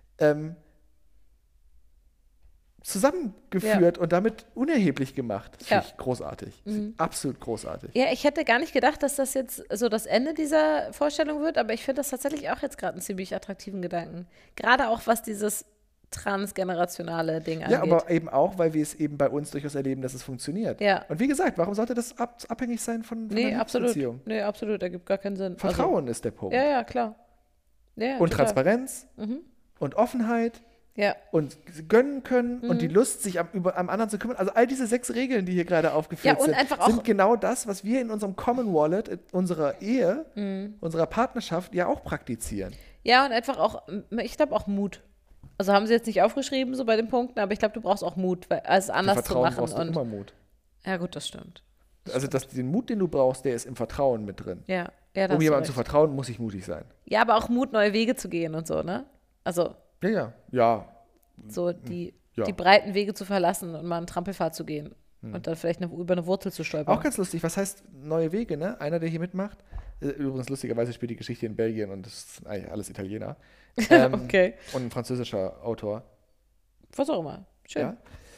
zusammengeführt und damit unerheblich gemacht. Das finde ich großartig. Das finde ich absolut großartig. Ja, ich hätte gar nicht gedacht, dass das jetzt so das Ende dieser Vorstellung wird, aber ich finde das tatsächlich auch jetzt gerade einen ziemlich attraktiven Gedanken. Gerade auch, was dieses transgenerationale Ding angeht. Ja, aber eben auch, weil wir es eben bei uns durchaus erleben, dass es funktioniert. Ja. Und wie gesagt, warum sollte das abhängig sein von Nee, einer absolut. Liebesbeziehung? Nee, absolut. Ergibt gar keinen Sinn. Vertrauen ist der Punkt. Also, ja, klar. Ja, Und total. Transparenz und Offenheit Ja. und gönnen können und die Lust, sich am anderen zu kümmern. Also all diese 6 Regeln, die hier gerade aufgeführt Ja, und sind, einfach auch- sind genau das, was wir in unserem Common Wallet, in unserer Ehe, unserer Partnerschaft ja auch praktizieren. Ja, und einfach auch, ich glaube auch Mut. Also haben sie jetzt nicht aufgeschrieben, so bei den Punkten, aber ich glaube, du brauchst auch Mut, weil, es Für anders zu Vertrauen machen. brauchst du Und, immer Mut. ja, gut, das stimmt. Also den Mut, den du brauchst, der ist im Vertrauen mit drin. Ja, ja, da Um hast du jemandem zu recht. vertrauen, muss ich mutig sein. Ja, aber auch Mut, neue Wege zu gehen und so, ne? Also Ja. so die Ja. breiten Wege zu verlassen und mal einen Trampelpfad zu gehen und dann vielleicht über eine Wurzel zu stolpern. Auch ganz lustig. Was heißt neue Wege, ne? Einer, der hier mitmacht. Übrigens, lustigerweise spielt die Geschichte in Belgien und das sind eigentlich alles Italiener. Okay. Und ein französischer Autor. Was auch immer. Schön. Ja.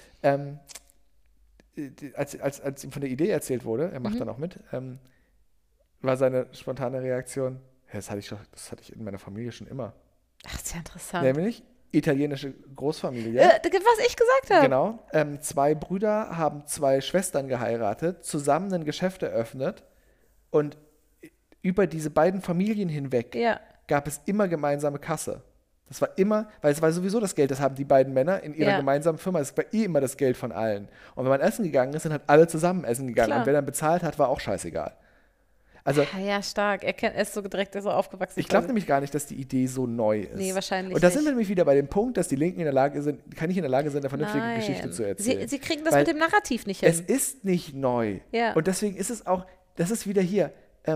Als ihm von der Idee erzählt wurde, er macht dann auch mit, war seine spontane Reaktion, ja, das hatte ich in meiner Familie schon immer. Ach, ist ja interessant. Nämlich italienische Großfamilie. Was ich gesagt habe. Genau. 2 Brüder haben 2 Schwestern geheiratet, zusammen ein Geschäft eröffnet und über diese beiden Familien hinweg Ja. gab es immer gemeinsame Kasse. Das war immer, weil es war sowieso das Geld, das haben die beiden Männer in ihrer Ja. gemeinsamen Firma. Das war immer das Geld von allen. Und wenn man essen gegangen ist, sind halt alle zusammen essen gegangen. Klar. Und wer dann bezahlt hat, war auch scheißegal. Also Ja, stark. Er ist so direkt so aufgewachsen. ich glaube nämlich gar nicht, dass die Idee so neu ist. Nee, wahrscheinlich Und da sind nicht. wir nämlich wieder bei dem Punkt, dass die Linken nicht in der Lage sind, eine vernünftige Nein. Geschichte zu erzählen. Sie kriegen das Weil mit dem Narrativ nicht Es hin. ist nicht neu. Ja. Und deswegen ist es auch, das ist wieder hier,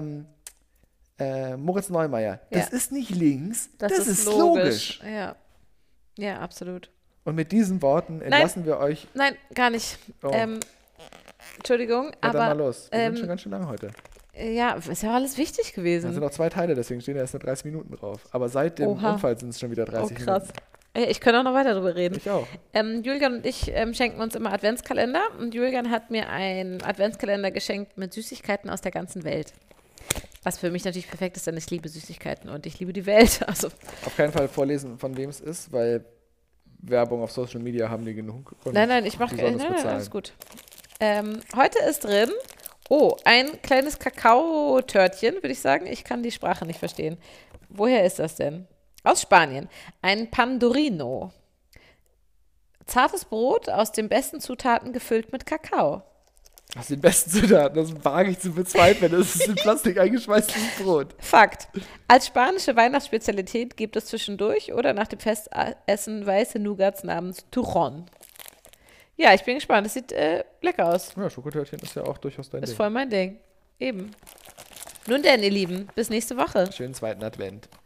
Moritz Neumeier. Das Ja. ist nicht links, das ist logisch. logisch. Ja. Ja, absolut. Und mit diesen Worten entlassen wir euch. Nein, gar nicht. Oh. Entschuldigung, Ja, dann aber mal los. Wir sind schon ganz schön lang heute. ja, ist ja alles wichtig Es gewesen. sind noch 2 Teile, deswegen stehen da erst nur 30 Minuten drauf. Aber seit dem Oha. Unfall sind es schon wieder 30 Oh, krass. Minuten. Ja, ich könnte auch noch weiter darüber reden. Ich auch. Julian und ich schenken uns immer Adventskalender und Julian hat mir einen Adventskalender geschenkt mit Süßigkeiten aus der ganzen Welt. Was für mich natürlich perfekt ist, denn ich liebe Süßigkeiten und ich liebe die Welt. Also, Auf keinen Fall vorlesen, von wem es ist, weil Werbung auf Social Media haben die genug. Und nein, ich mache die sollen es nein, bezahlen. alles gut. Heute ist drin, ein kleines Kakaotörtchen, würde ich sagen. Ich kann die Sprache nicht verstehen. Woher ist das denn? Aus Spanien. Ein Pandorino. Zartes Brot aus den besten Zutaten gefüllt mit Kakao. Das sind die besten Zutaten, das wage ich zu bezweifeln. Das ist in Plastik eingeschweißtes Brot. Fakt. Als spanische Weihnachtsspezialität gibt es zwischendurch oder nach dem Festessen weiße Nougats namens Turron. Ja, ich bin gespannt. Das sieht lecker aus. Ja, Schokotörtchen ist ja auch durchaus dein Ist Ding. voll mein Ding. Eben. Nun denn, ihr Lieben, bis nächste Woche. Schönen zweiten Advent.